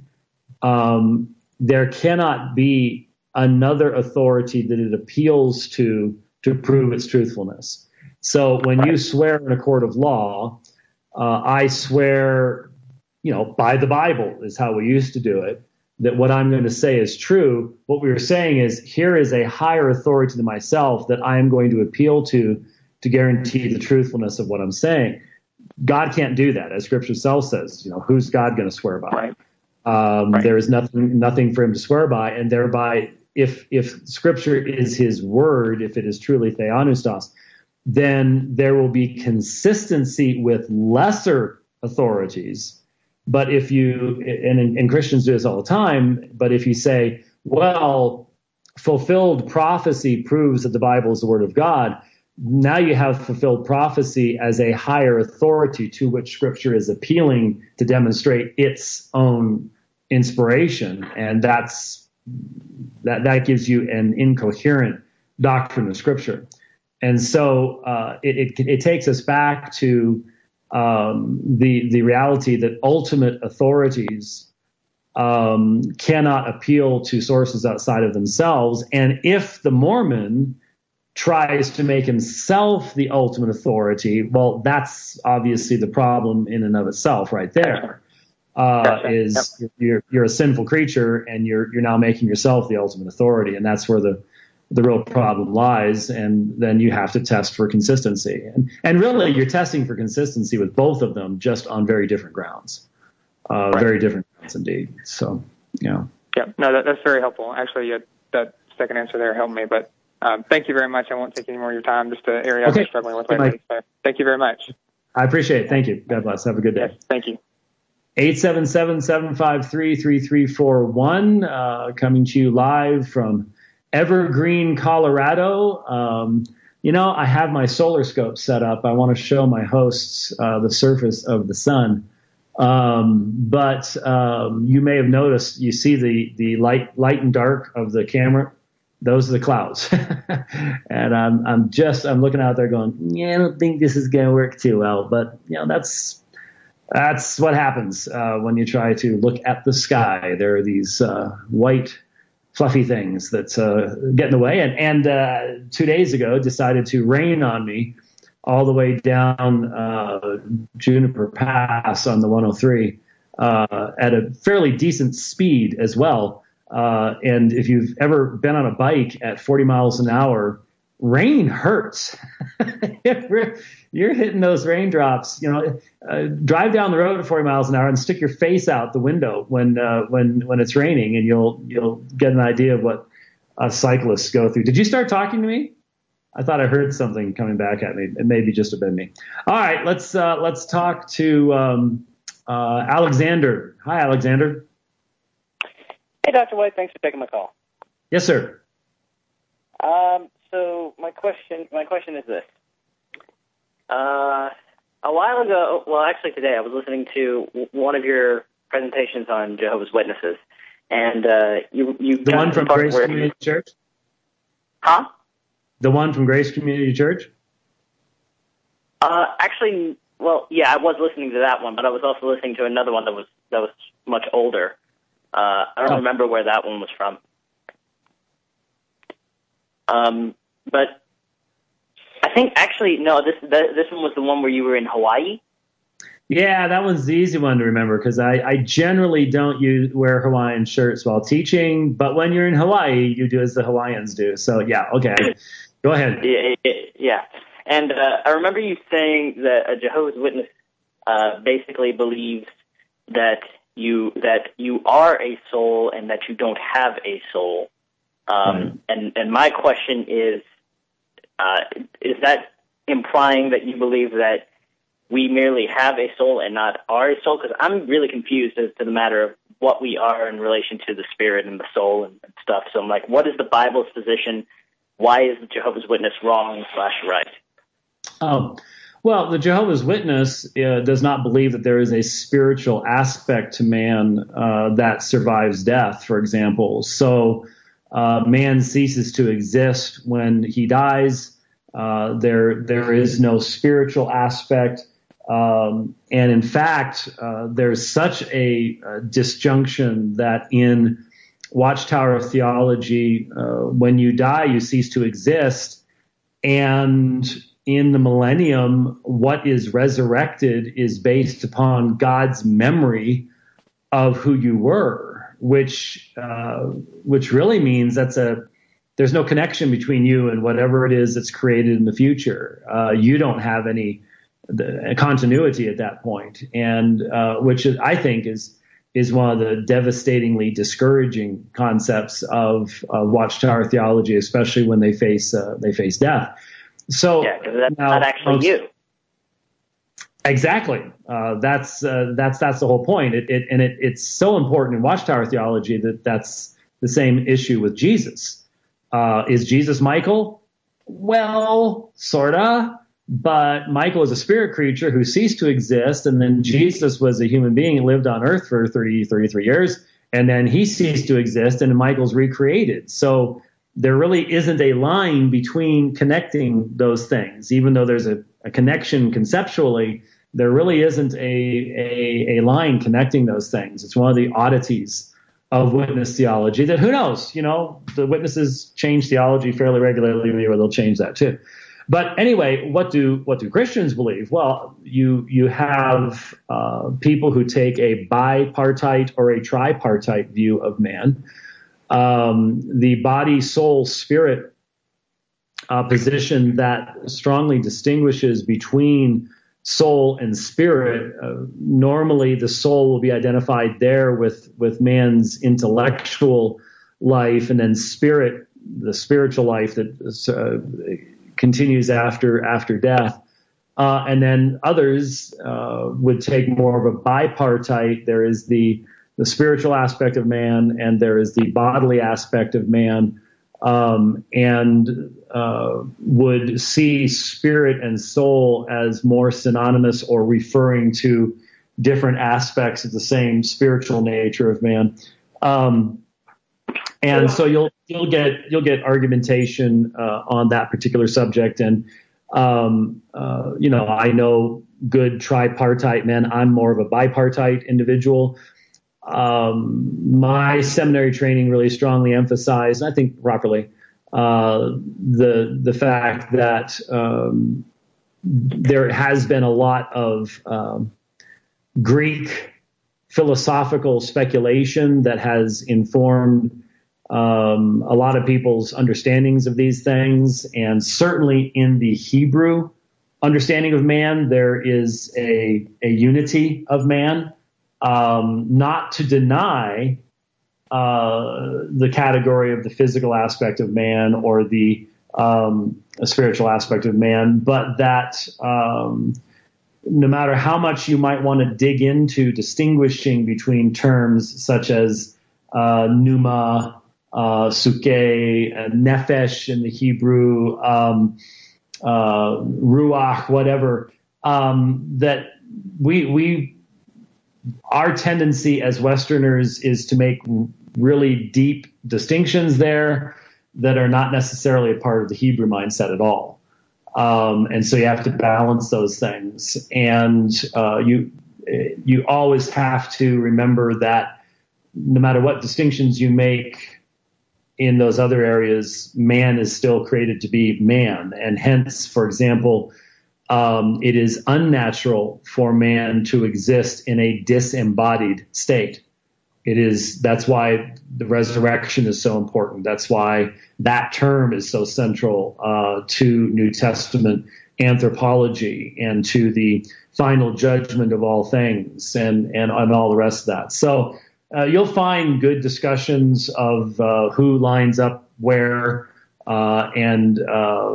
um, there cannot be another authority that it appeals to to prove its truthfulness. So when you swear in a court of law, uh, I swear, you know, by the Bible is how we used to do it, that what I'm going to say is true. What we were saying is, here is a higher authority than myself that I am going to appeal to to guarantee the truthfulness of what I'm saying. God can't do that, as Scripture itself says. You know, who's God going to swear by? Right. Um, right. There is nothing nothing for him to swear by, and thereby, if if Scripture is his word, if it is truly theopneustos, then there will be consistency with lesser authorities. But if you, and, and Christians do this all the time, but if you say, well, fulfilled prophecy proves that the Bible is the word of God, now you have fulfilled prophecy as a higher authority to which Scripture is appealing to demonstrate its own inspiration. And that's, that, that gives you an incoherent doctrine of Scripture. And so uh, it, it, it takes us back to Um, the the reality that ultimate authorities um, cannot appeal to sources outside of themselves. And if the Mormon tries to make himself the ultimate authority, well, that's obviously the problem in and of itself right there. Uh, gotcha. Is yep. you're you're a sinful creature, and you're you're now making yourself the ultimate authority, and that's where the the real problem lies, and then you have to test for consistency. And, and really, you're testing for consistency with both of them, just on very different grounds. Uh, right. Very different grounds indeed. So, you know. Yeah, no, that, that's very helpful. Actually, yeah, that second answer there helped me. But um, thank you very much. I won't take any more of your time. Just an area okay. I'm struggling with lately. So thank you very much. I appreciate it. Thank you. God bless. Have a good day. Yes, thank you. eight seven seven, seven five three, three three four one, uh, coming to you live from Evergreen, Colorado. Um, you know, I have my solar scope set up. I want to show my hosts uh, the surface of the sun. Um, but um, you may have noticed, you see the, the light, light and dark of the camera. Those are the clouds. And I'm, I'm just, I'm looking out there going, yeah, I don't think this is going to work too well. But, you know, that's, that's what happens uh, when you try to look at the sky. There are these uh, white, fluffy things that uh, get in the way. And, and uh, two days ago decided to rain on me all the way down uh, Juniper Pass on the one oh three uh, at a fairly decent speed as well. Uh, and if you've ever been on a bike at forty miles an hour, rain hurts. You're hitting those raindrops, you know, uh, drive down the road at forty miles an hour and stick your face out the window when, uh, when, when it's raining, and you'll, you'll get an idea of what uh, cyclists go through. Did you start talking to me? I thought I heard something coming back at me. It may be just have been me. All right, let's, uh, let's talk to, um, uh, Alexander. Hi, Alexander. Hey, Doctor White. Thanks for taking my call. Yes, sir. Um, so my question, my question is this. Uh, a while ago, well, actually today, I was listening to w- one of your presentations on Jehovah's Witnesses, and uh, you you the one from Grace Community you, Church. Huh? The one from Grace Community Church. Uh, actually, well, yeah, I was listening to that one, but I was also listening to another one that was that was much older. Uh, I don't oh. remember where that one was from. Um, but I think actually no, this this one was the one where you were in Hawaii. Yeah, that one's the easy one to remember because I, I generally don't use wear Hawaiian shirts while teaching, but when you're in Hawaii, you do as the Hawaiians do. So yeah, okay, go ahead. Yeah, yeah. And uh, I remember you saying that a Jehovah's Witness uh, basically believes that you that you are a soul and that you don't have a soul. Um, mm. And and my question is, uh, is that implying that you believe that we merely have a soul and not are a soul? Because I'm really confused as to the matter of what we are in relation to the spirit and the soul and, and stuff. So I'm like, what is the Bible's position? Why is the Jehovah's Witness wrong slash right? Oh, well, the Jehovah's Witness uh, does not believe that there is a spiritual aspect to man uh, that survives death, for example. So uh, man ceases to exist when he dies. Uh, there, there is no spiritual aspect. Um, and in fact, uh, there's such a, a disjunction that in Watchtower of Theology, uh, when you die, you cease to exist. And in the millennium, what is resurrected is based upon God's memory of who you were, which, uh, which really means that's a, there's no connection between you and whatever it is that's created in the future. Uh, you don't have any the continuity at that point, and uh, which is, I think is is one of the devastatingly discouraging concepts of uh, Watchtower theology, especially when they face uh, they face death. So yeah, because that's now, not actually folks, you. Exactly. Uh, that's uh, that's that's the whole point. It, it and it, it's so important in Watchtower theology that that's the same issue with Jesus. Uh, is Jesus Michael? Well, sorta. But Michael is a spirit creature who ceased to exist, and then Jesus was a human being and lived on earth for thirty, thirty-three years, and then he ceased to exist, and Michael's recreated. So there really isn't a line between connecting those things. Even though there's a, a connection conceptually, there really isn't a, a, a line connecting those things. It's one of the oddities of witness theology that, who knows, you know, the witnesses change theology fairly regularly, or they'll change that too. But anyway, what do what do Christians believe? Well, you you have uh, people who take a bipartite or a tripartite view of man. Um, the body, soul, spirit uh, position that strongly distinguishes between soul and spirit. Uh, normally, the soul will be identified there with with man's intellectual life, and then spirit, the spiritual life that uh, continues after after death. Uh, and then others uh, would take more of a bipartite. There is the the spiritual aspect of man, and there is the bodily aspect of man, um, and uh, would see spirit and soul as more synonymous or referring to different aspects of the same spiritual nature of man. Um, And so you'll you'll get you'll get argumentation uh, on that particular subject, and um, uh, you know I know good tripartite men. I'm more of a bipartite individual. Um, my seminary training really strongly emphasized, and I think properly, uh, the the fact that um, there has been a lot of um, Greek philosophical speculation that has informed Um, a lot of people's understandings of these things, and certainly in the Hebrew understanding of man, there is a, a unity of man, um, not to deny uh, the category of the physical aspect of man or the um, spiritual aspect of man, but that um, no matter how much you might want to dig into distinguishing between terms such as uh, pneuma, uh, suke, uh, nefesh in the Hebrew, um, uh, ruach, whatever, um, that we we our tendency as Westerners is to make really deep distinctions there that are not necessarily a part of the Hebrew mindset at all. Um, and so you have to balance those things. And uh, you you always have to remember that no matter what distinctions you make in those other areas, man is still created to be man. And hence, for example, um, it is unnatural for man to exist in a disembodied state. It is, that's why the resurrection is so important. That's why that term is so central uh, to New Testament anthropology and to the final judgment of all things and, and, and all the rest of that. So uh, you'll find good discussions of uh, who lines up where uh, and uh,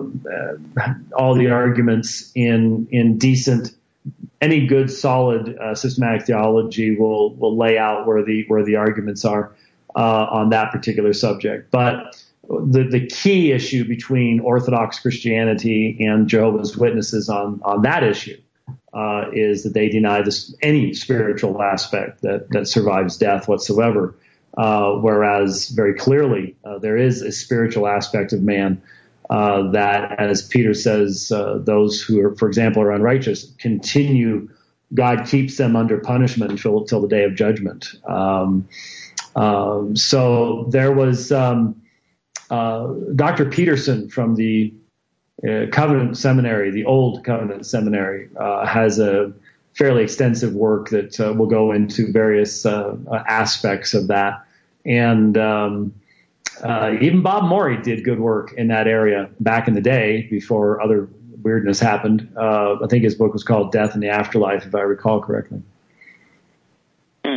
all the arguments in in decent. Any good, solid, uh, systematic theology will will lay out where the where the arguments are uh, on that particular subject. But the the key issue between Orthodox Christianity and Jehovah's Witnesses on on that issue uh, is that they deny this any spiritual aspect that that survives death whatsoever. Uh, whereas very clearly uh, there is a spiritual aspect of man. Uh, that, as Peter says, uh, those who are, for example, are unrighteous continue. God keeps them under punishment until, until the day of judgment. Um, um, so there was um, uh, Doctor Peterson from the uh, Covenant Seminary, the old Covenant Seminary, uh, has a fairly extensive work that uh, will go into various uh, aspects of that. And um, Uh, even Bob Morey did good work in that area back in the day before other weirdness happened. Uh, I think his book was called Death in the Afterlife, if I recall correctly. Hmm.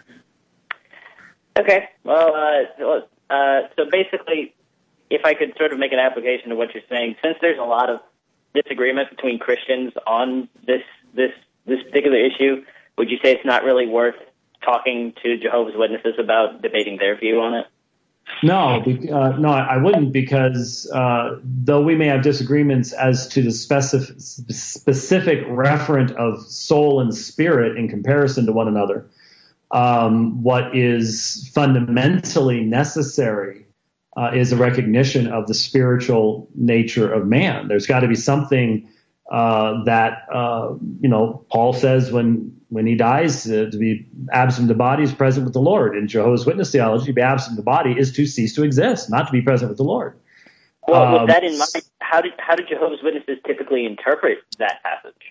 Okay. Well, uh, uh, so basically, if I could sort of make an application to what you're saying, since there's a lot of disagreement between Christians on this this this particular issue, would you say it's not really worth talking to Jehovah's Witnesses about debating their view on it? No, uh, no, I wouldn't, because uh, though we may have disagreements as to the specific, specific referent of soul and spirit in comparison to one another, um, what is fundamentally necessary uh, is a recognition of the spiritual nature of man. There's got to be something uh, that, uh, you know, Paul says when when he dies, uh, to be absent of the body is present with the Lord. In Jehovah's Witness theology, to be absent of the body is to cease to exist, not to be present with the Lord. Well, um, with that in mind, how did how did Jehovah's Witnesses typically interpret that passage?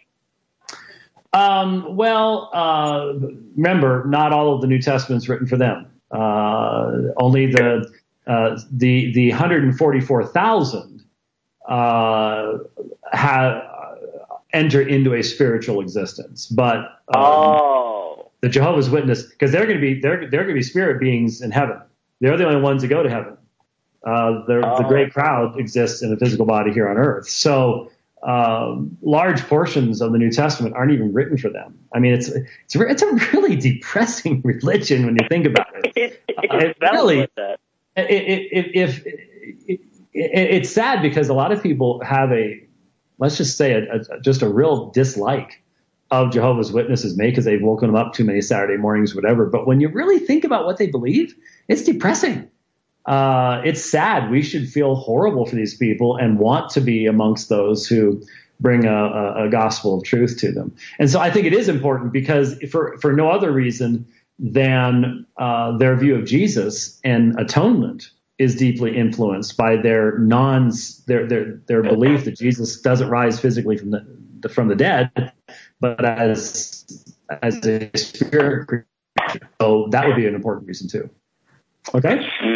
Um, well, uh, remember, not all of the New Testament's written for them. Uh, only the uh, the the one hundred forty-four thousand uh, have. enter into a spiritual existence, but um, oh. the Jehovah's Witness, because they're going to be they're they're going to be spirit beings in heaven. They're the only ones that go to heaven. Uh, oh. The great crowd exists in a physical body here on earth. So um, large portions of the New Testament aren't even written for them. I mean, it's it's it's a really depressing religion when you think about it. it, it, uh, it really, with that. It, it, it, if it, it, it, it's sad because a lot of people have a let's just say a, a, just a real dislike of Jehovah's Witnesses, maybe because they've woken them up too many Saturday mornings, whatever. But when you really think about what they believe, it's depressing. Uh, it's sad. We should feel horrible for these people and want to be amongst those who bring a, a, a gospel of truth to them. And so I think it is important because for, for no other reason than uh, their view of Jesus and atonement is deeply influenced by their non their their their belief that Jesus doesn't rise physically from the, the from the dead, but as as a spirit creature. So that would be an important reason too. Okay.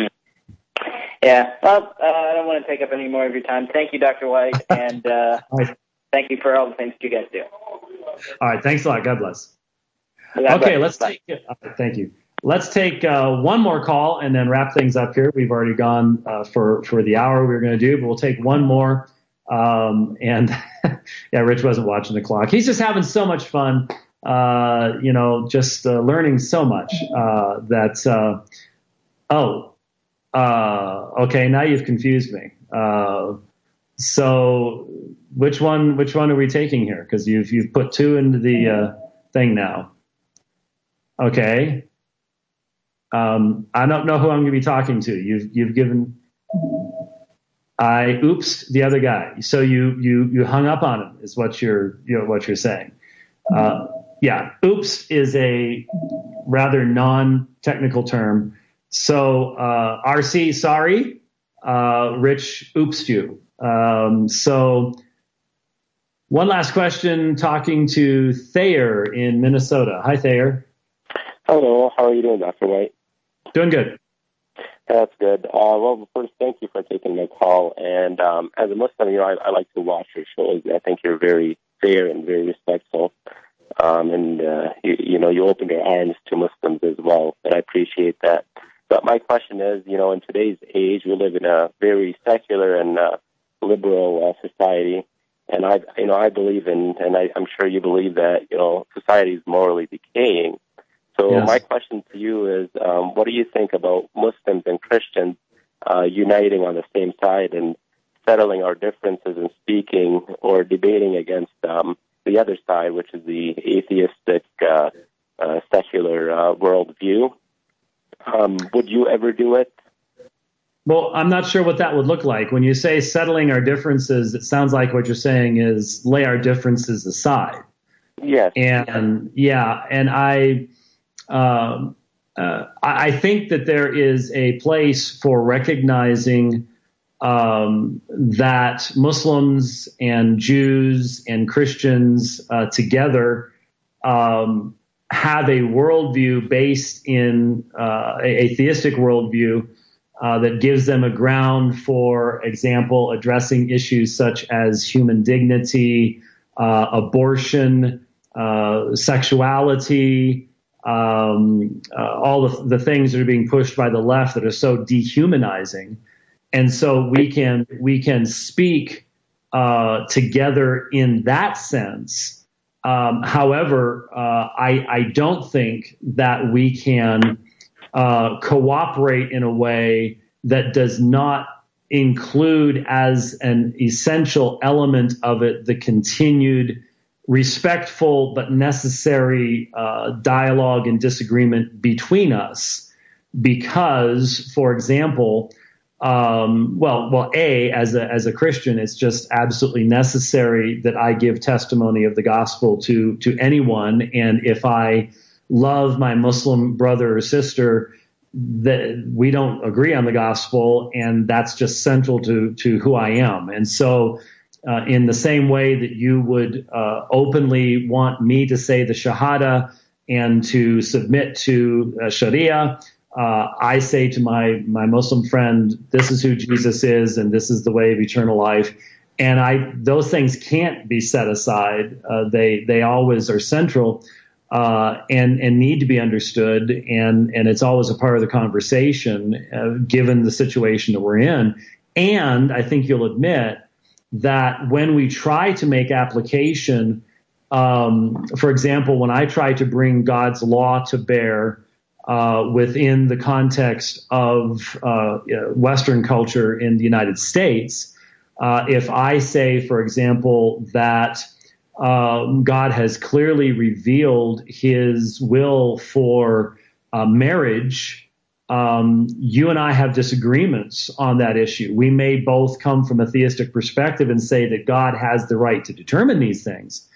Yeah. Well, uh, I don't want to take up any more of your time. Thank you, Doctor White, and uh, right. Thank you for all the things you guys do. All right. Thanks a lot. God bless. God okay. bless. Let's take. Uh, thank you. Let's take uh, one more call and then wrap things up here. We've already gone uh, for, for the hour we were going to do, but we'll take one more. Um, and yeah, Rich wasn't watching the clock. He's just having so much fun, uh, you know, just uh, learning so much uh, that, uh, oh, uh, okay, now you've confused me. Uh, so which one, which one are we taking here? Because you've, you've put two into the uh, thing now. Okay. Um, I don't know who I'm going to be talking to. You've, you've given, I oops the other guy. So you, you, you hung up on him is what you're, you know, what you're saying. Uh, yeah. Oops is a rather non-technical term. So, uh, R C, sorry, uh, Rich oops you. Um, so one last question, talking to Thayer in Minnesota. Hi, Thayer. Hello, how are you doing, Doctor White? Doing good. That's good. Uh, well, first, thank you for taking my call. And um, as a Muslim, you know, I, I like to watch your shows. I think you're very fair and very respectful. Um, and, uh, you, you know, you open your arms to Muslims as well, and I appreciate that. But my question is, you know, in today's age, we live in a very secular and uh, liberal uh, society. And I, you know, I believe in, and I, I'm sure you believe that, you know, society is morally decaying. So yes. My question to you is, um, what do you think about Muslims and Christians uh, uniting on the same side and settling our differences and speaking or debating against um, the other side, which is the atheistic, uh, uh, secular uh, worldview? Um, would you ever do it? Well, I'm not sure what that would look like. When you say settling our differences, it sounds like what you're saying is lay our differences aside. Yes. And yeah, and I, um, uh, I think that there is a place for recognizing um, that Muslims and Jews and Christians uh, together um, have a worldview based in uh, a, a theistic worldview uh, that gives them a ground, for example, addressing issues such as human dignity, uh, abortion, uh, sexuality, um, uh, all of the things that are being pushed by the left that are so dehumanizing. And so we can we can speak uh, together in that sense. Um, however, uh, I, I don't think that we can uh, cooperate in a way that does not include as an essential element of it the continued respectful but necessary uh, dialogue and disagreement between us. Because, for example, Um, well, well, A, as a, as a Christian, it's just absolutely necessary that I give testimony of the gospel to, to anyone. And if I love my Muslim brother or sister, that we don't agree on the gospel, and that's just central to, to who I am. And so, uh, in the same way that you would, uh, openly want me to say the Shahada and to submit to uh, Sharia, Uh, I say to my, my Muslim friend, this is who Jesus is, and this is the way of eternal life. And I, those things can't be set aside. Uh, they, they always are central, uh, and, and need to be understood. And, and it's always a part of the conversation, uh, given the situation that we're in. And I think you'll admit that when we try to make application, um, for example, when I try to bring God's law to bear, Uh, within the context of uh, Western culture in the United States, uh, if I say, for example, that uh, God has clearly revealed his will for uh, marriage, um, you and I have disagreements on that issue. We may both come from a theistic perspective and say that God has the right to determine these things,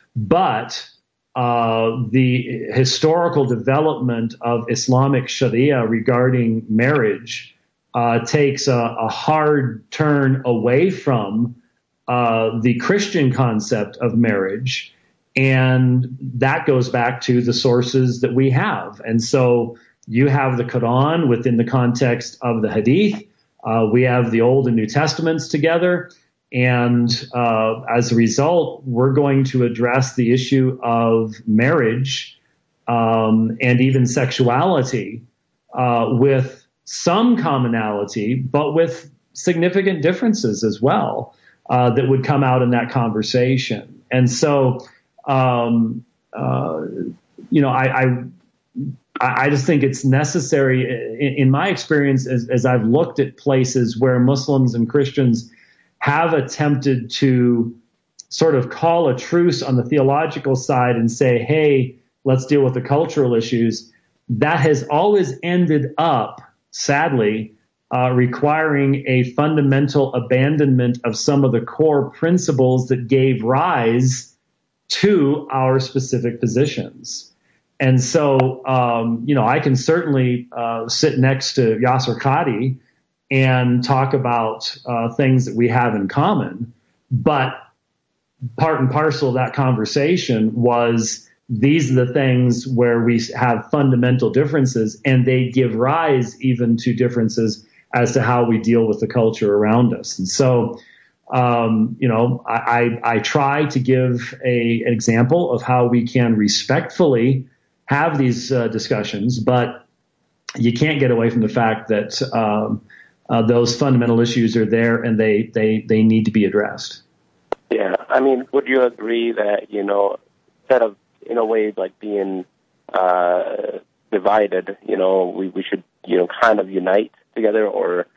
but Uh, the historical development of Islamic Sharia regarding marriage uh, takes a, a hard turn away from uh, the Christian concept of marriage. And that goes back to the sources that we have. And so you have the Quran within the context of the Hadith. Uh, we have the Old and New Testaments together. And uh, as a result, we're going to address the issue of marriage um, and even sexuality uh, with some commonality, but with significant differences as well uh, that would come out in that conversation. And so, um, uh, you know, I, I, I just think it's necessary in, in my experience as, as I've looked at places where Muslims and Christians have attempted to sort of call a truce on the theological side and say, hey, let's deal with the cultural issues. That has always ended up, sadly, uh, requiring a fundamental abandonment of some of the core principles that gave rise to our specific positions. And so, um, you know, I can certainly uh, sit next to Yasser Qadhi and talk about uh, things that we have in common, but part and parcel of that conversation was these are the things where we have fundamental differences, and they give rise even to differences as to how we deal with the culture around us. And so, um, you know, I, I, I try to give a, an example of how we can respectfully have these uh, discussions, but you can't get away from the fact that um, uh, those fundamental issues are there and they, they, they need to be addressed. Yeah, I mean, would you agree that, you know, instead of, in a way, like being uh, divided, you know, we, we should, you know, kind of unite together or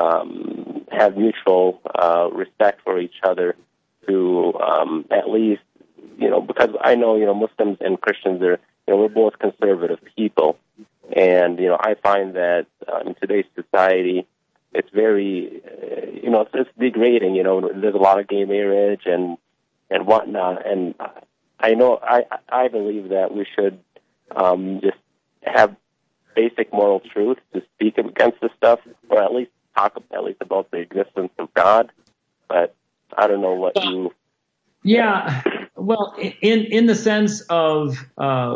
um, have mutual uh, respect for each other to um, at least, you know, because I know, you know, Muslims and Christians are, you know, we're both conservative people. And, you know, I find that uh, in today's society, it's very, uh, you know, it's, it's degrading. You know, there's a lot of gay marriage and and whatnot. And I know, I I believe that we should um, just have basic moral truth to speak against this stuff, or at least talk at least about the existence of God. But I don't know what you. Yeah, well, in in the sense of uh,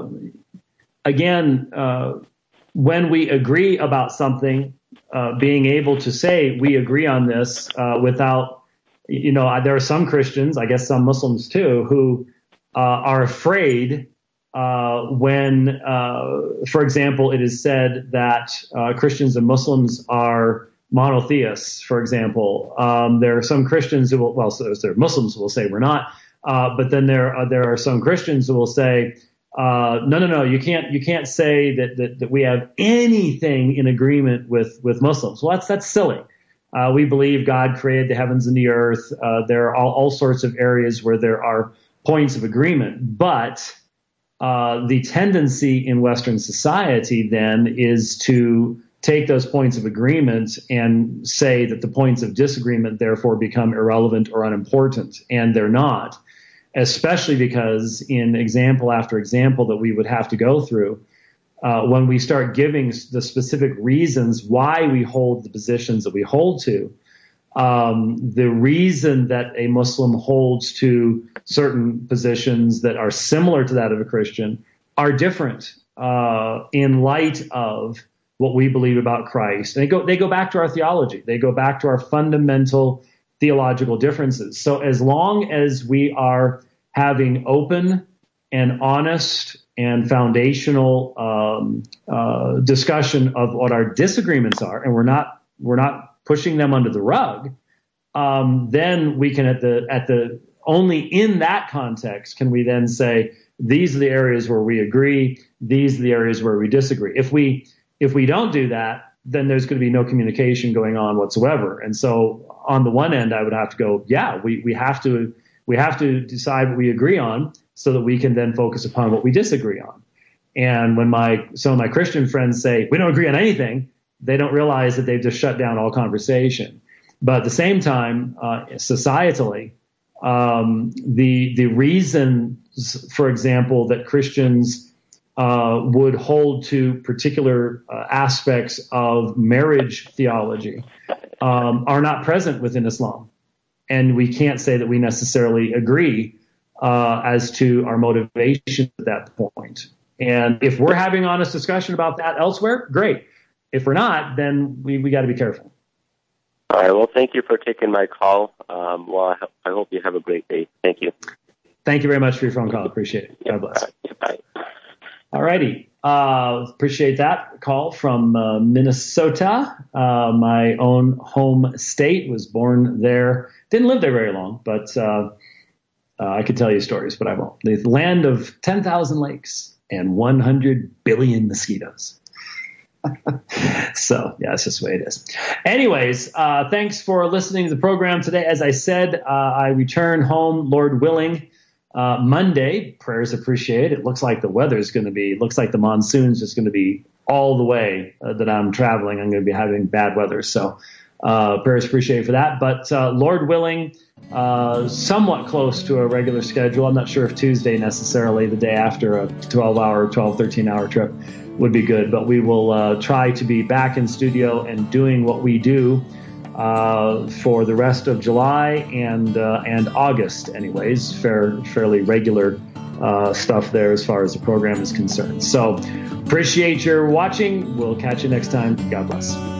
again, uh, when we agree about something. Uh, being able to say we agree on this uh, without, you know, there are some Christians, I guess some Muslims too, who uh, are afraid uh, when, uh, for example, it is said that uh, Christians and Muslims are monotheists, for example. Um, there are some Christians who will, well, so there are Muslims who will say we're not, uh, but then there are, there are some Christians who will say, Uh, no, no, no. You can't. You can't say that, that that we have anything in agreement with with Muslims. Well, that's that's silly. Uh, we believe God created the heavens and the earth. Uh, there are all, all sorts of areas where there are points of agreement, but uh, the tendency in Western society then is to take those points of agreement and say that the points of disagreement therefore become irrelevant or unimportant, and they're not. Especially because in example after example that we would have to go through, uh, when we start giving the specific reasons why we hold the positions that we hold to, um, the reason that a Muslim holds to certain positions that are similar to that of a Christian are different uh, in light of what we believe about Christ. And they go, they go back to our theology. They go back to our fundamental theological differences. So as long as we are having open and honest and foundational um, uh, discussion of what our disagreements are, and we're not we're not pushing them under the rug, um, then we can at the at the only in that context can we then say these are the areas where we agree, these are the areas where we disagree. If we if we don't do that, then there's going to be no communication going on whatsoever. And so on the one end, I would have to go, yeah, we, we have to we have to decide what we agree on so that we can then focus upon what we disagree on. And when my some of my Christian friends say we don't agree on anything, they don't realize that they've just shut down all conversation. But at the same time, uh, societally, um, the the reason, for example, that Christians Uh, would hold to particular uh, aspects of marriage theology um, are not present within Islam. And we can't say that we necessarily agree uh, as to our motivation at that point. And if we're having honest discussion about that elsewhere, great. If we're not, then we, we got to be careful. All right. Well, thank you for taking my call. Um, well, I, ho- I hope you have a great day. Thank you. Thank you very much for your phone call. Appreciate it. God bless. Bye. All righty. Uh, appreciate that call from uh, Minnesota, uh, my own home state. Was born there. Didn't live there very long, but uh, Uh, I could tell you stories, but I won't. The land of ten thousand lakes and one hundred billion mosquitoes. So, yeah, that's just the way it is. Anyways, uh, thanks for listening to the program today. As I said, uh, I return home, Lord willing, uh, Monday. Prayers appreciated. It looks like the weather is going to be, looks like the monsoon's just going to be all the way uh, that I'm traveling. I'm going to be having bad weather. So uh, prayers appreciated for that. But uh, Lord willing, uh, somewhat close to a regular schedule. I'm not sure if Tuesday necessarily, the day after a twelve hour, twelve, thirteen hour trip would be good, but we will uh, try to be back in studio and doing what we do uh, for the rest of July and uh, and August, anyways. Fair, fairly regular uh, stuff there as far as the program is concerned. So appreciate your watching. We'll catch you next time. God bless.